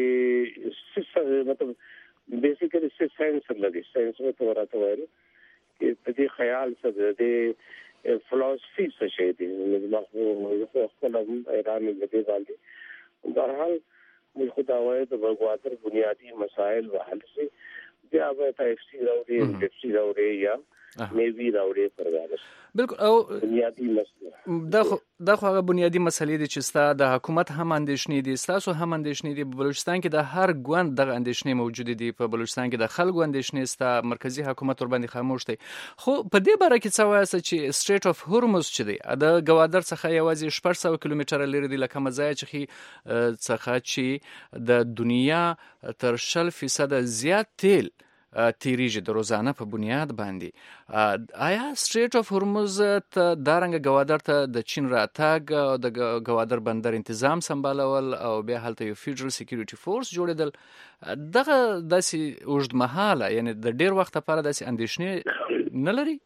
مطلب بیسیکلی ساينس لګي ساينس ته ورته وایي چې دې خیال سره دې فلسفي څه شي دي نو خپل ایران دې باندې بهرحال موږ خدا وایي د ګوادر بنیادی مسائل وحل سي بیا به تفصیل راوړي تفصیل راوړي یا میوي راوړي پرګارس بالکل او بنیادی مسله دا خو هغه بنیادی مسلې دي چې ستا د حکومت هم اندېښنې دي ستاسو هم اندېښنې دي په بلوچستان کې د هر ګوند دغه اندېښنې موجود دي په بلوچستان کې د خلکو اندېښنې ستا مرکزی حکومت ور باندې خاموش دی خو په دې باره کې څه وایي چې سټریټ اف هورموز چې دی د ګوادر څخه یوازې 400 کیلومتره لري دی لکه مزای چې د دنیا تر 0% زیات تیل تیریږي د روزانه په بنیاد باندې آیا سټریټ اف هورموز ته دارنګ ګوادر ته د چین راتګ او د ګوادر بندر تنظیم سمبالول او بیا هلته یو فیډرل سکیورټي فورس جوړیدل دغه داسې اوږدمهاله یعنی د ډیر وخت لپاره داسې اندېښنې نه لري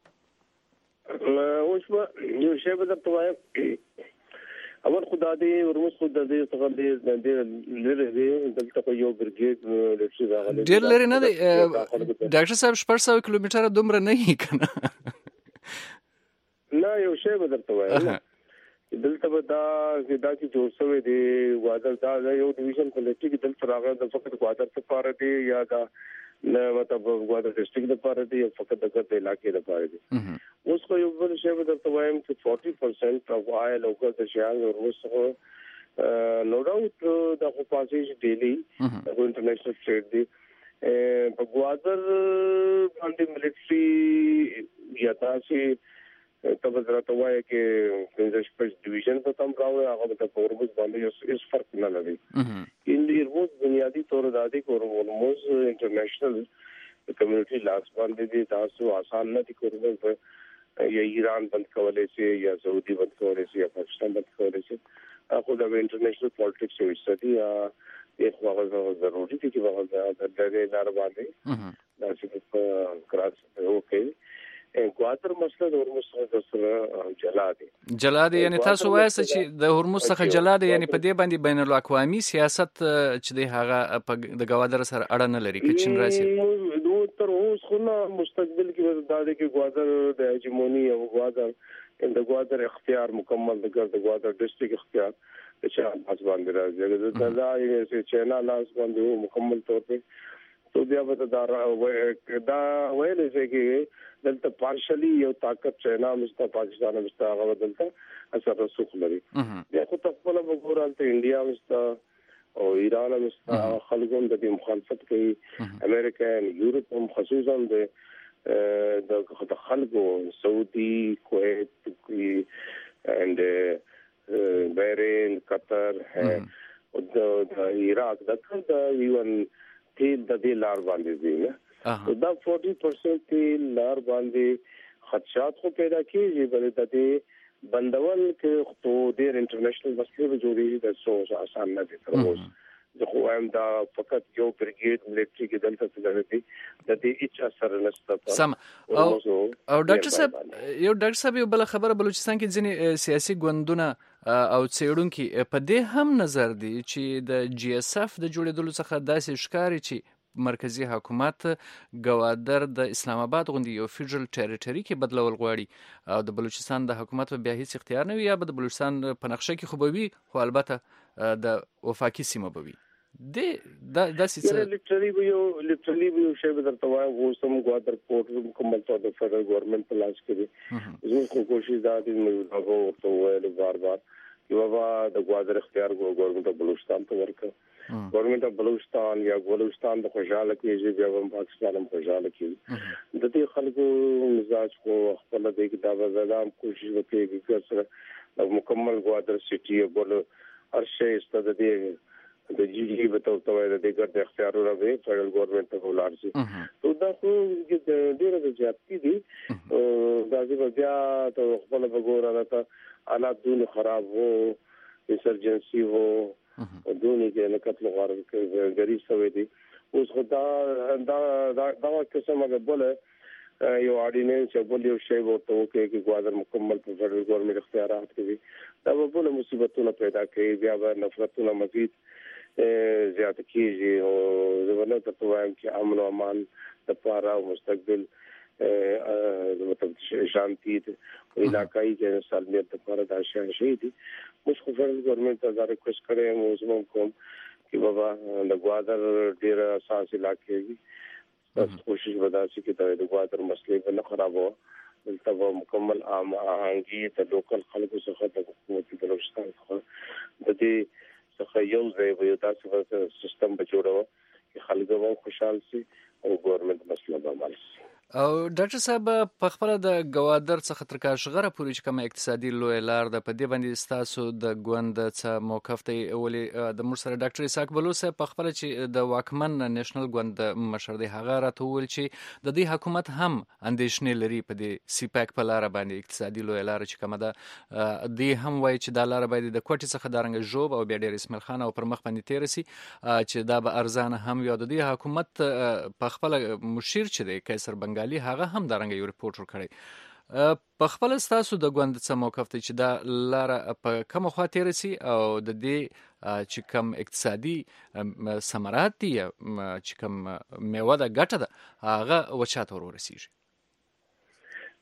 اوس یو شی به درته وایم اول خدا دې ورموس خدا دې څنګه دې لري دلته یو برګیډ لپاره راغلی ډیر لري نه دی ډاکټر صاحب 400 کیلومتره دومره نه هی کنه نه یو شی به درته وایم دلته به دا چې جوړ شوی دی غوادر دا یو ډیویژن کلیکټي کې دلته راغلی د فقط غوادر لپاره دی یا دا نه مطلب غوادر ډسټریکټ لپاره دی یا فقط د علاقې لپاره دی. اوس خو یو بل شی به درته وایم چې 40% of oil local د شیان ورسره نو ډاوټ د خو پاسیج ډیلی د انټرنیشنل ټریډ دی په غوادر باندې ملټري یا تاسو تبه درته وایي کې د ډیویژن په تم راوي هغه د هرمز باندې یو فرق نه لري. ان دې هرمز بنیادی طور دادی کو هرمز انټرنیشنل کمیونټي لاس باندې دي تاسو آسان نه دي کولای یا ایران بند کولای شي یا سعودي بند کولای شي یا پاکستان بند کولای شي. اخو د انټرنیشنل پالیټکس یو ستدي یو هغه ضروري دي چې هغه د دغه لار باندې دا چې په کراس اوکي غوادر مسله د هرمز سره جلا دي یعنی تاسو وایسته چې د هرمز څخه جلا دي یعنی په دې باندې بین الاقوامي سیاست چې د هغه د غوادر سره اړه نه لري کچن راسي تر اوس خو نه مستقبل کې دا د غوادر د هجمونی او غوادر د غوادر اختیار مکمل د غوادر ډسټریکټ اختیار چې پاس باندې راځي دا چې چینا لاس باندې مکمل طور په تو بیا به دا ویل چې دلته پارشلی یو طاقت چینا مستا پاکستان مستا هغه دلته اثر رسوخ لري بیا خو خپل وګورئ ته انډیا مستا او ایران مستا خلکو د مخالفت کوي امریکا او یورپ هم خصوصا د خلکو سعودي کویت and بحرین قطر او د عراق د ایون تیل د دې لار باندې دی نه دا 40% تیل لار باندې خدشات خو پیدا کیږي بلې د دې بندول کې خو ډېر انټرنیشنل مسلې جوړېږي د سوچ آسان نه دي تر اوسه خو هم دا فقط یو برګیډ ملټري کې دلته څنګه د دې هیڅ اثر نشته سم او ډاکټر صاحب یو بل خبره بلوچستان کې ځینې سیاسي ګوندونه او څېړونکي په دې هم نظر دي چې د جی اس اف د جوړېدلو څخه داسې ښکاري چې مرکزی حکومت غوادر د اسلام آباد غوندي یو فیډرل ټریټوري کې بدلول غواړي او د بلوچستان د حکومت په بیا هیڅ اختیار نه وي یا به د بلوچستان په نقشه کې خو به وي خو البته د وفاقي سیمه به وي دا څه لیټرلی یو شی به درته وایم و سم غوادر پورټ مکمل طور د فدرال ګورنمنت په لاس کې دي زموږ کوشش دا دي موږ ورته وایو بار چې بابا د غوادر اختیار ګورنمنت بلوچستان ته ورکړي ګورنمنت اف بلوچستان یا بلوچستان د خوشاله کېږي بیا هم پاکستان هم خوشاله کېږي د دې خلکو مزاج خو خپل د کتاب زدام کوشش وکړي چې سره مکمل غوادر سټي بول ارشي استاد دې د جی به توګه د دې د اختیارونو به فدرال ګورنمنت ته ولار شي نو دا خو ډیره زیاتې دي دا چې بیا ته خپل وګوره راته حالات دونه خراب وو انسرجنسي وو دونه کې نه کتل غواړي چې غریب شوی دي اوس خدا دا قسمه بوله یو اډیننس بول یو شی ورته وکړي چې غوادر مکمل په فدرال ګورنمنت اختیارات کوي دا به بوله مصیبتونه پیدا کوي بیا به نفرتونه مزید زیات کیږي او زموږ ته وایم چې امن او امان لپاره او مستقبل مطلب شانتي او علاقائی کې سالمیت لپاره دا شي دي موږ خو فدرال ګورنمنت ته دا ریکوست کړې موږ کوم چې بابا د غوادر ډیر اساس علاقې دي تاسو کوشش وکړئ چې د غوادر مسلې په نه خرابو دلته مکمل عام آهنګي د لوکل خلکو څخه د حکومت بلوچستان څخه د دې څخه یو ځای یو تاسو سیستم بجوړو چې خلک هم خوشاله شي او ګورنمنت مسله به عمل شي او ډاکټر صاحب په خپل د غوادر څخه تر کاشغره پورې چې کوم اقتصادي لوی لار د په دې باندې تاسو د ګوند څخه موقف دی ولې د مر سره ډاکټر اسحاق بلوچ په خپل چې د واکمن نېشنل ګوند مشر دی هغه راته ویل چې د دې حکومت هم اندېښنې لري په دې سیپاک په لار باندې اقتصادي لوی لار چې کومه ده دې هم وایي چې د لار باندې د کوټې څخه دارنګ جوب او بیا ډېر اسماعیل خان او پر مخ باندې تیرسي چې دا به ارزانه هم یاد دی حکومت په خپل مشیر چې دی قیصر بنگالي هغه هم دارنګ یو ریپورت ورکړی په خپل تاسو د ګوند څخه موقف ته چې دا لار په کوم خوا تیرسي او د دې چې کوم اقتصادي ثمرات دي چې کوم میوه د ګټه ده هغه وچاته ورسیږي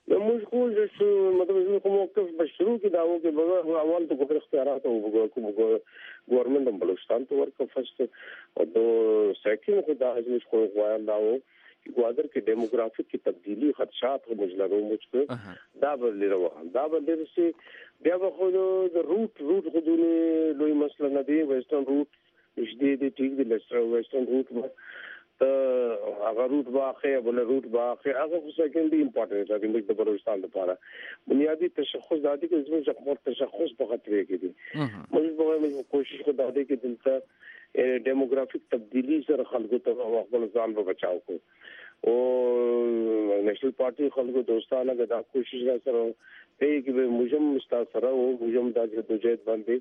موږ خو مطلب کوم موقف بشرو کې داو کې بغیر اول ته کوم اختیارات او کوم ګورنمنت بلوچستان ته ورکو فرست او سیکنډ خو دا از خو غواړم داو چې ګوادر کې ډیموګرافیک کی تبدیلی خدشات خو مجلرو مجکو دا بل روان دا بل سي بیا خو د روټ خودونه لوی مسله نه دی ویسټرن روټ نشدې دی ټیک دی ویسټرن روټ هغه روټ واخه بل روټ واخه هغه سیکنډري امپورټنس دی موږ د بلوچستان لپاره بنیادی تشخص دادی کې زموږ خپل تشخص په خطر کې دي موږ کوشش خو دادی کې دلته ډیموګرافیک تبدیلی سره خلکو ته خپل ځان په بچاو کو او نېشنل پارټي خلکو دوستانه دا کوشش را سره ته کې موږ مستاسره او موږ د جدوجہد باندې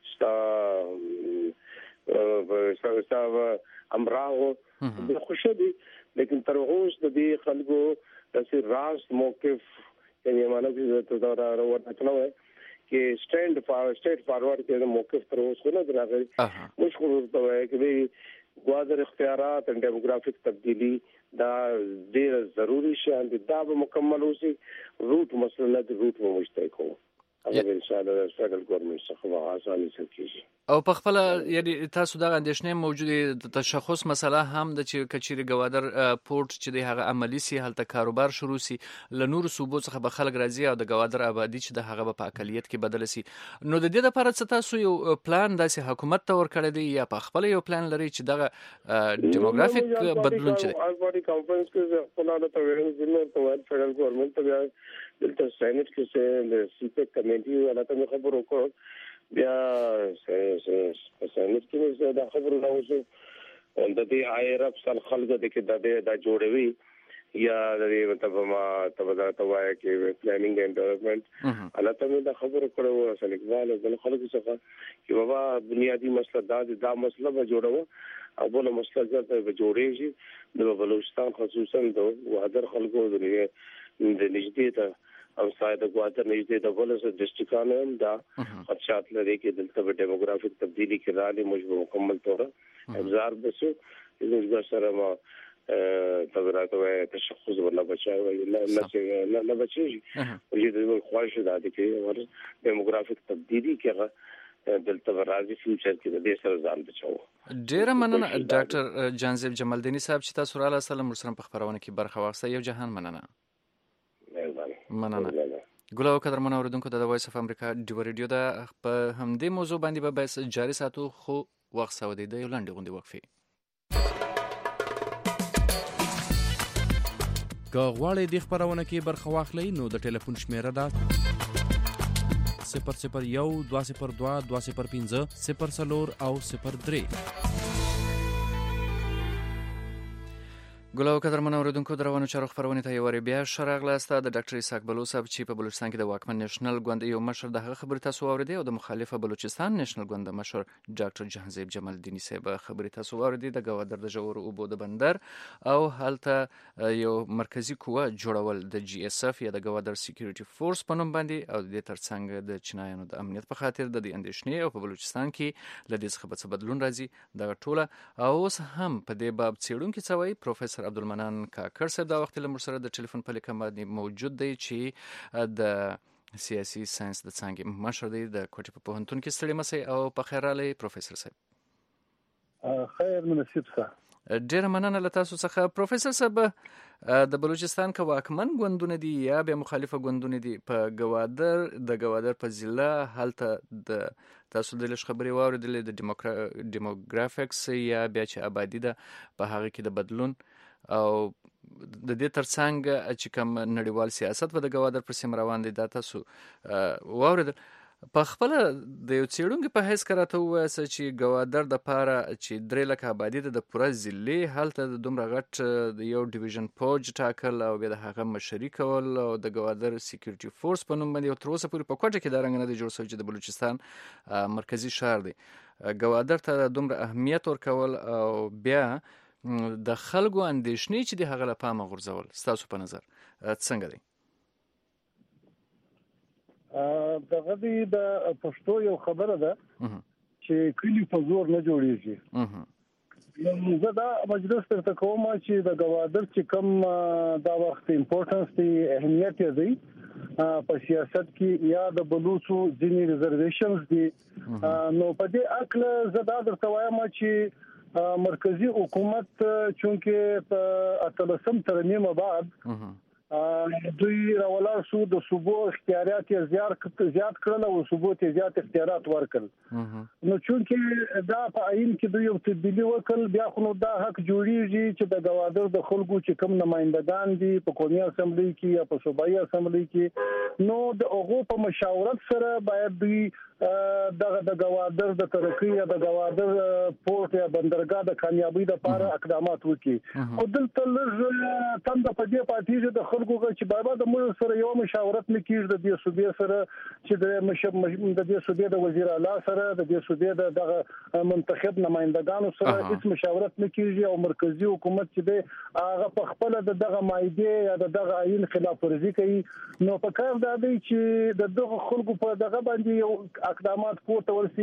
ستا امراو د خوشو دي لیکن تر اوسه د دې خلکو داسې راز موقف یعنی معنا چې دا راوړل نو کې سټیټ فارورډ کې موقف تر اوسه نه راغلی مشکل ورته وایي چې ګوادر اختیارات او ډیموګرافیک تبدیلی دا ډیر ضروری شي دا به مکمل وشي روټ مسله نه روټ مو مشترک وو هغه ان شاء الله فدرال ګورنمنت څخه آساني سره کیږي او په خپل یعنی تاسو دا اندېښنې موجوده تشخص مسله هم د چې کچيري ګوادر پورت چې د هغه عملی سي هلته کاروبار شروع سي ل نور صوبو څخه به خلک راځي او د ګوادر آبادی چې د هغه په اقلیت کې بدل سي نو د دې لپاره تاسو یو پلان داسې حکومت ته ورکړی دی یا په خپل یو پلان لري چې دغه ډیموګرافیک بدلون چې آلباري کانفرنس کې خپل ته ویل ضرورت و فدرال ګورنمنت ته دلته سېنات کې د سیپک کمیټي ولا ته خبر وکړ بیا سېنات کې دا خبر راوځي د دې آیرب سل خلک د کې د جوړوي یا د مطلب ما تبدا توای کې پلانینګ اینڈ ډیولپمنٹ الله ته دا خبر کړو اصل اقبال د خلکو څخه چې بابا بنیادی مسله دا مسله به جوړو او بل مسله به جوړېږي د بلوچستان خصوصا د وادر خلکو د نږدې ته او ساده ګواتر نږدې د ولس ډیسټریکټانو هم دا خدشات لري کې دلته په ډیموګرافیک تبدیلی کې راځي موږ مکمل تور ابزار بسو د سره ما تبراتو تشخص ولا بچاو نه بچي چې د خواهش ده چې ډیموګرافیک تبدیلی کې دلته راځي فیوچر کې د دې سره ځان بچاو ډیره مننه ډاکټر جانزیب جمالدینی صاحب چې تاسو را سلام ورسره په خبرونه کې برخه واخیسته یو جهان مننه ګلو قدرمن اوریدونکو د وایس اف امریکا ډیو ریډیو دا په همدې موضوع باندې به بحث جاری ساتو خو وخت سودی د یو لاندې غونډې وقفه که غواړئ د خبرونه کې برخه واخلئ نو د ټلیفون شمیره ده 001 202 205 04 او 03 ګلو قدرمن اوریدونکو دروانو چارو خبرونه ته یو بیا شراغله است د ډاکټر اسحاق بلوچ چې په بلوچستان کې د واکمن نېشنل ګوند یو مشر د خبرې تاسو اوریدي او د مخالفه بلوچستان نېشنل ګوند مشر ډاکټر جهانزیب جمالدینی صاحب خبرې تاسو اوریدي د ګوادر د جوړ او بو د بندر او هلته یو مرکزی قوه جوړول د جی اس اف یا د ګوادر سکیورټي فورس په نوم باندې او د ترڅنګ د چینایانو د امنیت په خاطر د اندېښنې او په بلوچستان کې لدې څخه څه بدلون راځي د ټوله او اوس هم په دې باب څېړونکو څوي پروفیسور عبدالمنان کاکړ صاحب دا وخت له موږ سره د ټلیفون په لیکه باندې موجود دی چې د سیاسي ساينس د څانګې مشر دی د کوټې په پوهنتون کې ستړي مسي او په خیر علي پروفیسور صاحب خیر مناسب صاحب ډیر مننه له تاسو څخه پروفیسور صاحب د بلوچستان کې واکمن ګوندونه دي یا به مخالفه ګوندونه دي په د ګوادر په ضلع هلته د تاسو د لږ خبري واوریدل د ډیموګرافیکس یا بیا چې آبادی ده په هغه کې د بدلون او د دې ترڅنګ چې کوم نړیوال سیاست په د ګوادر پر سیم روان دي دا تاسو واوریدل په خپل د یو څېړونکو په حیث کراته وایي چې ګوادر د پاره چې 3 لک آبادی د پوره ضلع هلته د دومره غټ د یو ډیویژن پوج ټاکل او به د هغه مشري کول او د ګوادر سکیورټي فورس په نوم باندې تر اوسه پورې په کوټه کې دا رنګ نه دی جوړ شوی چې د بلوچستان مرکزی شهر دی ګوادر ته دومره اهمیت ورکول او بیا د خلکو اندېښنې چې د هغه لپاره غورځول ستاسو په نظر څنګه دی دغه د پښتو یو خبره ده چې کلی په زور نه جوړیږي زه دا مجلس ته کوم چې د ګوادر چې کوم دا وخت امپورټنس دی اهمیت دی په سیاست کې یا د بلوچو ځینې ریزرویشنز دي نو په دې اکل زه دا درته وایم چې مرکزی حکومت چونکه په اتلسم ترمیم بعد دوی راولار شو د صوبو اختیارات زیات کړل او صوبو ته زیات اختیارات ورکړل نو چونکه دا په عین کې دوی یو تبدیلی وکړل بیا خو دا حق جوړیږي چې د ګوادر د خلکو چې کوم نمائندگان دي په قومي اسمبلی کې یا په صوبایي اسمبلی کې نو د هغه په مشاورت سره باید دوی دغه د ګوادر د ترقی یا د ګوادر پورت یا بندرګاه د کامیابی لپاره اقدامات وکړي او دلته لږ تم د پدې پاتې د خلکو چې بابا د موږ سره یو مشاورت نکړي د دې صوبې سره چې د دې صوبې د وزیر اعلی سره د دې صوبې د منتخب نمائندگانو سره هیڅ مشاورت نکړي او مرکزی حکومت چې هغه په خپل دغه مایده یا دغه عین خلاف ورزي کوي نو په کار دا دی چې دغه خلکو په دغه باندې یو اقدامات کوته ورسي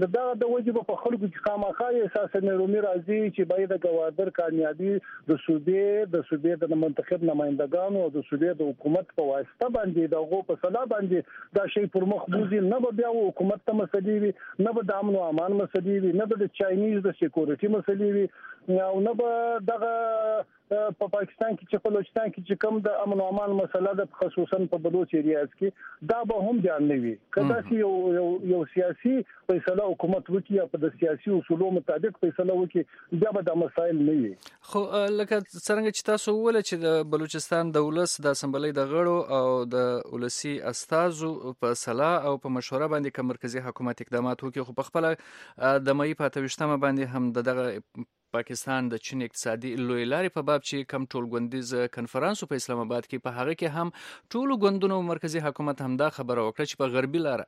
د وجب په خلکو کې خامخا احساس نه رومي راځي چې باید د ګوادر کامیابی د صوبې د منتخب نمائندگانو او د صوبې د حکومت په واسطه باندې دغه په صلاح باندې دا شی پر مخ بوزي نه به بیا حکومت ته مسلې وي نه به د امن او امان مسلې وي نه به د چاینیز د سکیورټي مسلې وي او نه به دغه په پاکستان کې چې بلوچستان کې چې کوم د امن او امان مسله د خصوصا په بلوچ ایریاز کې دا به هم ځان نه وي کله چې یو سیاسي فیصله حکومت وکړي په د سیاسي اصولو مطابق فیصله وکړي بیا به د مسایل نه وي خو لکه څنګه چې تاسو وویل چې د بلوچستان د ولس د اسمبلی د غړو او د ولسی استازو په صلاح او په مشوره باندې کوم مرکزی حکومت اقدامات وکړي خو په خپل د مې په 28مه باندې هم دغه پاکستان د چین اقتصادي لوی لارې په باب چې کم ټولګوندیز کنفرانس په اسلام آباد کې په هغه کې هم ټولو ګوندونو مرکزی حکومت هم دا خبره وکړه چې په غربي لار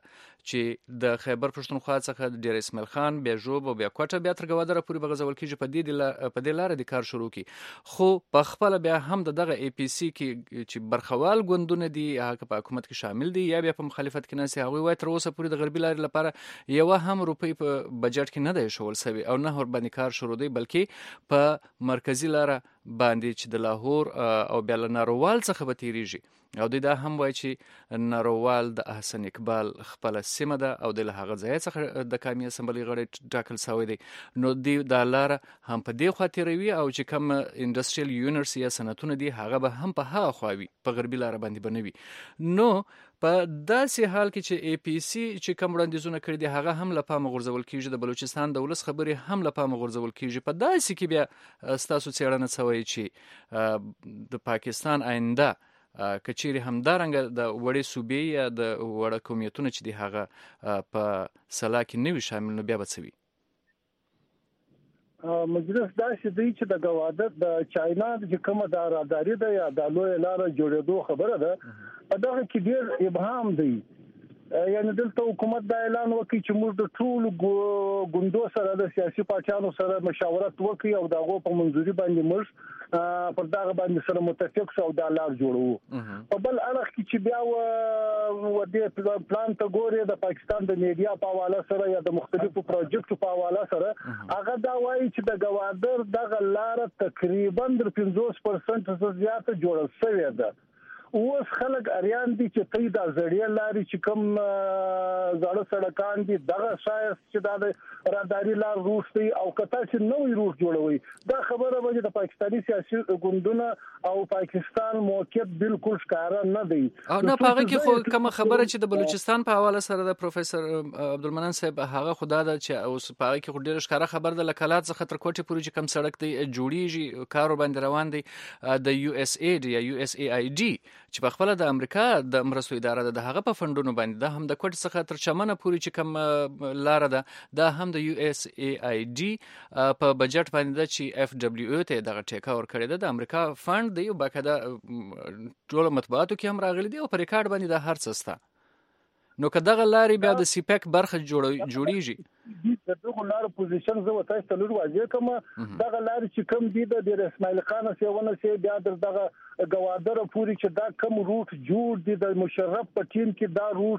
چې د خیبر پښتونخوا څخه ډیر اسماعیل خان بیا ژوب او بیا کوټه بیا تر ګوادر پورې بغځول کېږي په دې لار د کار شروع کی خو په خپل بیا هم دغه ای پی سی کې چې برخوال ګوندونه دي هغه په حکومت کې شامل دي یا بیا په مخالفت کې نه سي هغه وای تر اوسه پورې د غربي لار لپاره یو هم روپی په بجټ کې نه دی شول سوي او نه ور باندې کار شروع دی بلکې په مرکزی لار باندې چې د لاهور او بیا له ناروال څخه به تیریږي او دا هم وایي چې ناروال د احسن اقبال خپل سیمه ده او د هغه ځای څخه د قومي اسمبلی غړي ټاکل شوی دی نو د لار هم په دې خوا تیروي او چې کوم انډستریال یونیورس یا صنعتونه دي هغه به هم په هغه خواوي په غربي لار باندې بنوي نو په داسې حال کې چې ای پی سی چې کوم وړاندیزونه کړي دي هغه هم له پامه غورځول کیږي د بلوچستان د ولس خبرې هم له پامه غورځول کیږي په داسې کې بیا ستاسو څېړنه څه چې د پاکستان آینده کچيري همدارنګه د وړې صوبې یا د وړ قومیتونو چې دی هغه په صلاح کې نوي شامل نو بیا به څه وي مجلس دا چې دی چې د ګوادر د چاینا د کومه د راداري ده یا د لوی لار جوړېدو خبره ده په دغه کې ډېر ابهام دی یعنی دلته حکومت دا اعلان وکړي چې موږ د ټول ګوندو سره د سیاسي پاچانو سره مشاورت وکړي او دغه په منځوري باندې موږ پر دغه باندې سره متفق شو د لار جوړو په بل اړه کې چې بیا و دې پلان ته ګوري د پاکستان د میډیا په حواله سره یا د مختلفو پروژیکټو په حواله سره هغه دا وایي چې د ګوادر دغه لار تقریبا 50% زیاته جوړه شوې ده اوس خلک اریان دي چې ته دا زړې لارې چې کوم زړه سړکان دي دغه شاید چې دا راداري لار روښتي او کته چې نوې روښ جوړوي دا خبره به د پاکستاني سیاسي ګوندونه او پاکستان موقعیت بالکل ښکارا نه دی او نه پاره کې خو کوم خبره چې د بلوچستان په حواله سره د پروفیسور عبدالمنان صاحب هغه خدا ده چې اوس پاره کې خو ډیر ښکارا خبر د لکلات څخه تر کوټه پورې چې کوم سړک دی جوړیږي کارو باندې روان دی د یو اس ای ډي یا یو اس ای آی ډي چې په خپل د امریکا د مرستو اداره ده هغه په فندونو باندې ده هم د کوټ څخه تر چمنه پوري چې کوم لار ده دا هم د یو اس ای آی ډي په بجټ باندې ده چې اف دبليو او ته دغه ټیکا ور کړی ده د امریکا فند دی او باکده ټول مطبوعاتو کې هم راغلي دي او په ریکارډ باندې ده هر څه ستا نو که دغه لارې بیا د سیپک برخه جوړیږي د دغه لار پوزیشن زه وتاست لور واځي کوم دغه لار چې کوم دي د اسماعیل خان سیونه سي بیا دغه ګوادر پوری چې دا کم روټ جوړ دي د مشرف په ټیم کې دا روټ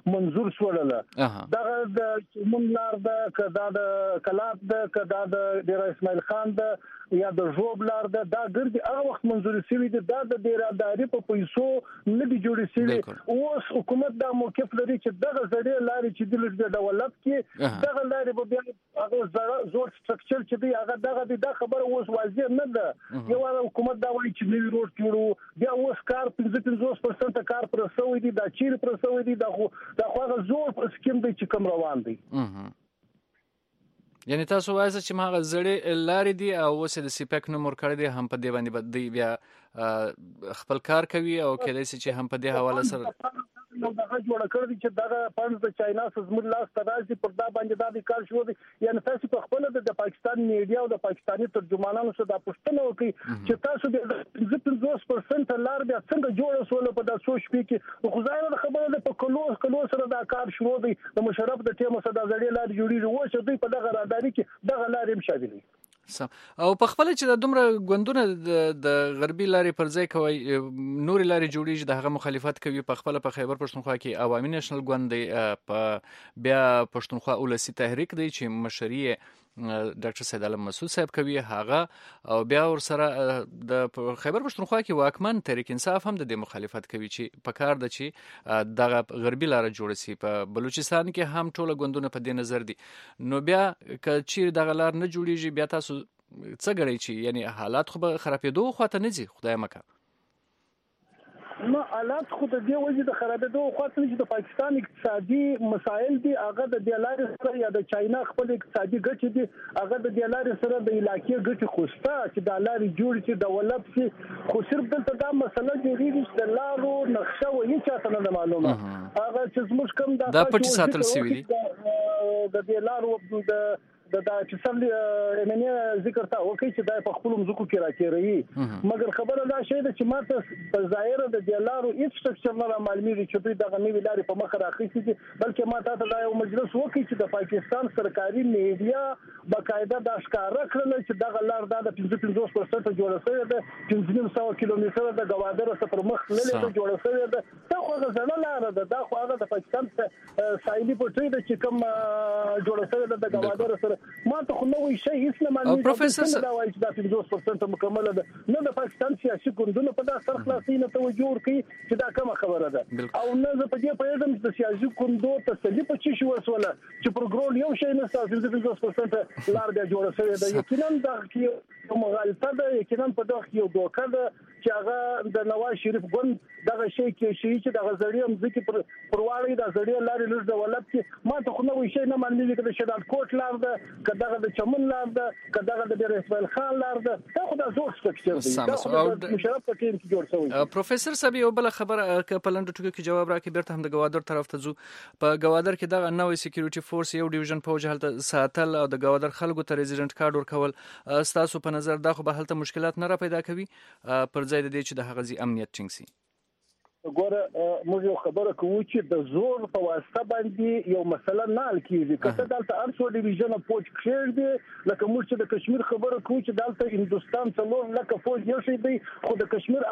منظور شول دا د مونلار د کدا د کلات د کدا د ډیر اسماعیل خان د یا د جوب لار دا ګرځي هغه وخت منظور شوی دی دا د ډیراداري په پیسو نه دی جوړ شوی اوس حکومت دا موقف لري چې دغه زړې لارې چې د دولت کې دغه لارې به بیا هغه زور سټرکچر چې دی هغه دغه دا خبره اوس واضح نه ده یو حکومت دا وایي چې نوی روډ جوړو بیا اوس کار 50% کار پر سوی دی دا چیر پر سوی دی دا خو هغه زور سکیم دی چې کم روان دی یعنی تاسو وایئ چې ما غزړې لارې دي او اوس د سیپک نمبر کړی دی هم په دې باندې بدی بیا خپل کار کوي او کېدای شي چې هم په دې حواله سره نو دغه جوړ کړی چې دغه پنځ د چاینا سزمر لاس ترازی پر دا باندې د کار شو دي یعنی تاسو په خپل د پاکستان میډیا او د پاکستاني ترجمانانو سره د پښتنو کې چې تاسو د 50% لار بیا څنګه جوړ وسول په د سوچ کې خو ځای خبره ده په کلو سره دا کار شروع دی د مشرف د ټیم سره د زړې لار جوړیږي و چې دوی په دغه راداري کې دغه لارې هم شامل دي او په خپل چې د دومره غوندونه د غربي لارې پر ځای کوي نور لارې جوړیږي د هغه مخالفت کوي په خپل په خیبر پښتونخوا کې عوامي نېشنل ګوند په بیا پښتونخوا ولسی تحریک دی چې مشري ډاکټر سید علم مسعود صاحب کوي هغه او بیا ور سره د خیبر پښتونخوا کې واکمن تحریک انصاف هم د مخالفت کوي چې په کار د چې دغه غربي لار جوړ شي په بلوچستان کې هم ټول غوندونه په دې نظر دي نو بیا چې دغه لار نه جوړیږي بیا تاسو څه غړي چې یعنی حالات خو به خرابېدو خواته نه ځي خدای مکه نو حالات خو د دې وجه د خرابېدو خواته چې د پاکستان اقتصادي مسایل دي هغه د دلاري سره یا د چاینا خپل اقتصادي ګټې دي هغه د دلاري سره د علاقې ګټې خوسته چې د لاري جوړ چې دولت کې خو صرف دلته دا مسله جوړیږي چې د لارو نقشه وایي چې څنګه نه معلومه هغه چې زموږ کوم دا پټي ساتل شوی دي د دلارو دا چې څنګه اننه ذکر تا وکي چې دا په خپل مزکو کې راکېږي مګر خبره دا شی ده چې ماته په ظاهر د دلارو هیڅ څه نه معلومي چې دوی دغه نوې لارې په مخ راخېږي بلکې ماته ته دا یو مجلس وکي چې د پاکستان سرکاري میډیا باقاعده د ښکارا کړل چې دغه لار د 55% جوړه شوې ده 500 کیلومتره د غوادر سره پر مخ للې جوړه شوې ده دا خو غزنه لار ده دا خو هغه د پاکستان سایلي پټي ده چې کوم جوړه شوې ده د غوادر سره ما ته خو نو وی شي هیڅ نه معلومه پروفیسور دا وایي چې دا 50% مکمل ده نو د پاکستان سیاسي ګوندونو په دا سر خلاصي نه توجه ورکړي چې دا کومه خبره ده او نه زه په دې پیژم چې د سیاسي ګوندو تسلی په چی شو وسوله چې پروګرام یو شی نه تاسو 50% لار بیا جوړه شوې ده یقینا دا کې مغالطه ده یقینا په دغه کې یو دوکه ده چې هغه د نواز شریف ګوند دغه شی کې شي چې دغه زړی مزکی پرواړی د زړی لارې لږ دولت کې ما ته خو نو وی شي نه معلومه چې شداد کوټ لار ده کداغه د چمن لار ده کداغه د ډیر اسماعیل خان لار ده دا خو د زور سټرکچر دی دا مشرف په ټیم کې جوړ شوی پروفیسور صاحب یو بل خبره په لنډو ټکو کې جواب راکړي بیرته هم د گوادر طرف ته ځو په گوادر کې دغه نوې سکیورټي فورس یو ډیویژن فوج هلته ساتل او د گوادر خلکو ته ریزیډنټ کارت ورکول تاسو په نظر دا خو به هلته مشکلات نه را پیدا کوي پر ځای د دې چې د هغه ځای امنیت ټینګ شي ګوره موږ یو خبره کوو چې د زور په واسطه باندې یو مسله نه حل کیږي کله دلته ارسو ډیویژن فوج کېږي دی لکه موږ چې د کشمیر خبره کوو چې دلته هندستان څلور لکه فوج یو شي دی خو د کشمیر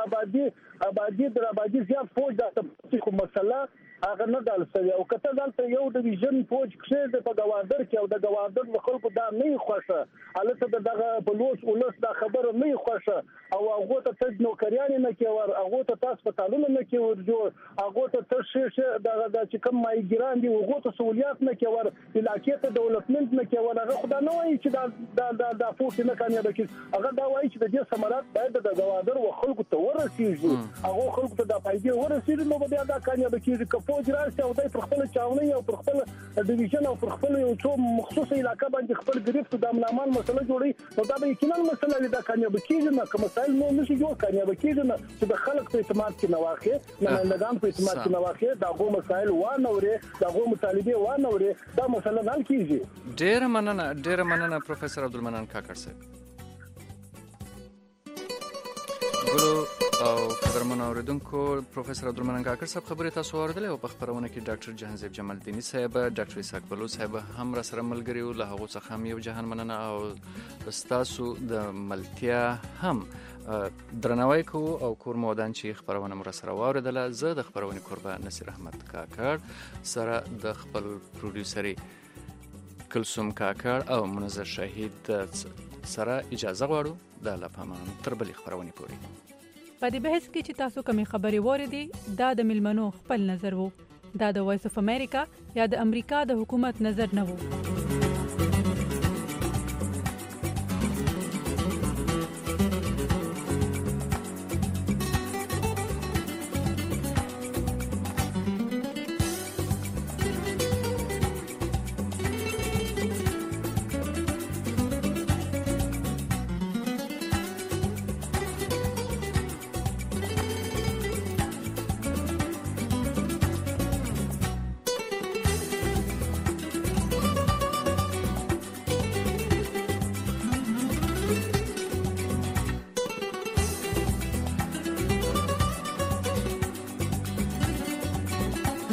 آبادی زیات فوج دلته خو مسله هغه نه دلته او کته دلته یو ډیویژن فوج کېږي په گوادر کې او د گوادر خلکو دا نه خوښه البته دغه بلوچ ولس دا خبره نه خوښه او هغه ته نوکریان نه کوي هغه ته تاسو په تعلیم نه کوي ورجوړ هغه ته تشریح دغه چې کوم مایګران دي هغه ته سہولیات نه کوي علاقې ته ډیولپمنٹ نه کوي هغه خدای نه وایي چې دا فوټ نه کامیاب کیږي هغه دا وایي چې د دې ثمرات باید د گوادر او خلکو ته ورسیږي هغه خلکو ته د فائدې ورسیږي نو بیا دا کامیاب کیږي که فوج راشي او د خپل چاوني او خپل ډیویژن او خپل یو څو مخصوص علاقې باندې خپل گرفت د امنامان مسله جوړي نو دا به یقینا مسله دا کامیاب کیږي نه کوم مسایل نو نشي جوړ کامیاب کیږي نه چې د خلک په اعتماد کې نه واخلي نمائندگان په اعتماد کې نه واخلي دا غو مسایل وانه وري دا غو مطالبه وانه وري دا مسله حل کیږي ډیر مننه پروفیسور عبدالمنان کاکړ صاحب ګلو او قدرمنو اوریدونکو پروفیسور عبدالمنان کاکړ صاحب خبرې تاسو اوریدلې او په خبرونه کې ډاکټر جهانزیب جمال دینی صاحب، ډاکټر اسحاق بلوچ صاحب هم را سره ملګري او له هغو څخه هم یو جهان مننه او ستاسو د ملتیا هم درناوی کوو او کور مو ودان چې خبرونه مو را سره واوریدله. زه د خبرونې کوربه نصیر احمد کاکړ سره د خپل پروډیوسري کلثوم کاکړ او منظر شهید سره اجازه غواړو د الله پامان تر بلې خبرونې پورې. په دې بحث کې چې تاسو کومې خبرې واوریدې دا د ملمنو خپل نظر وو، دا د وایس اف امریکا یا د امریکا د حکومت نظر نه وو.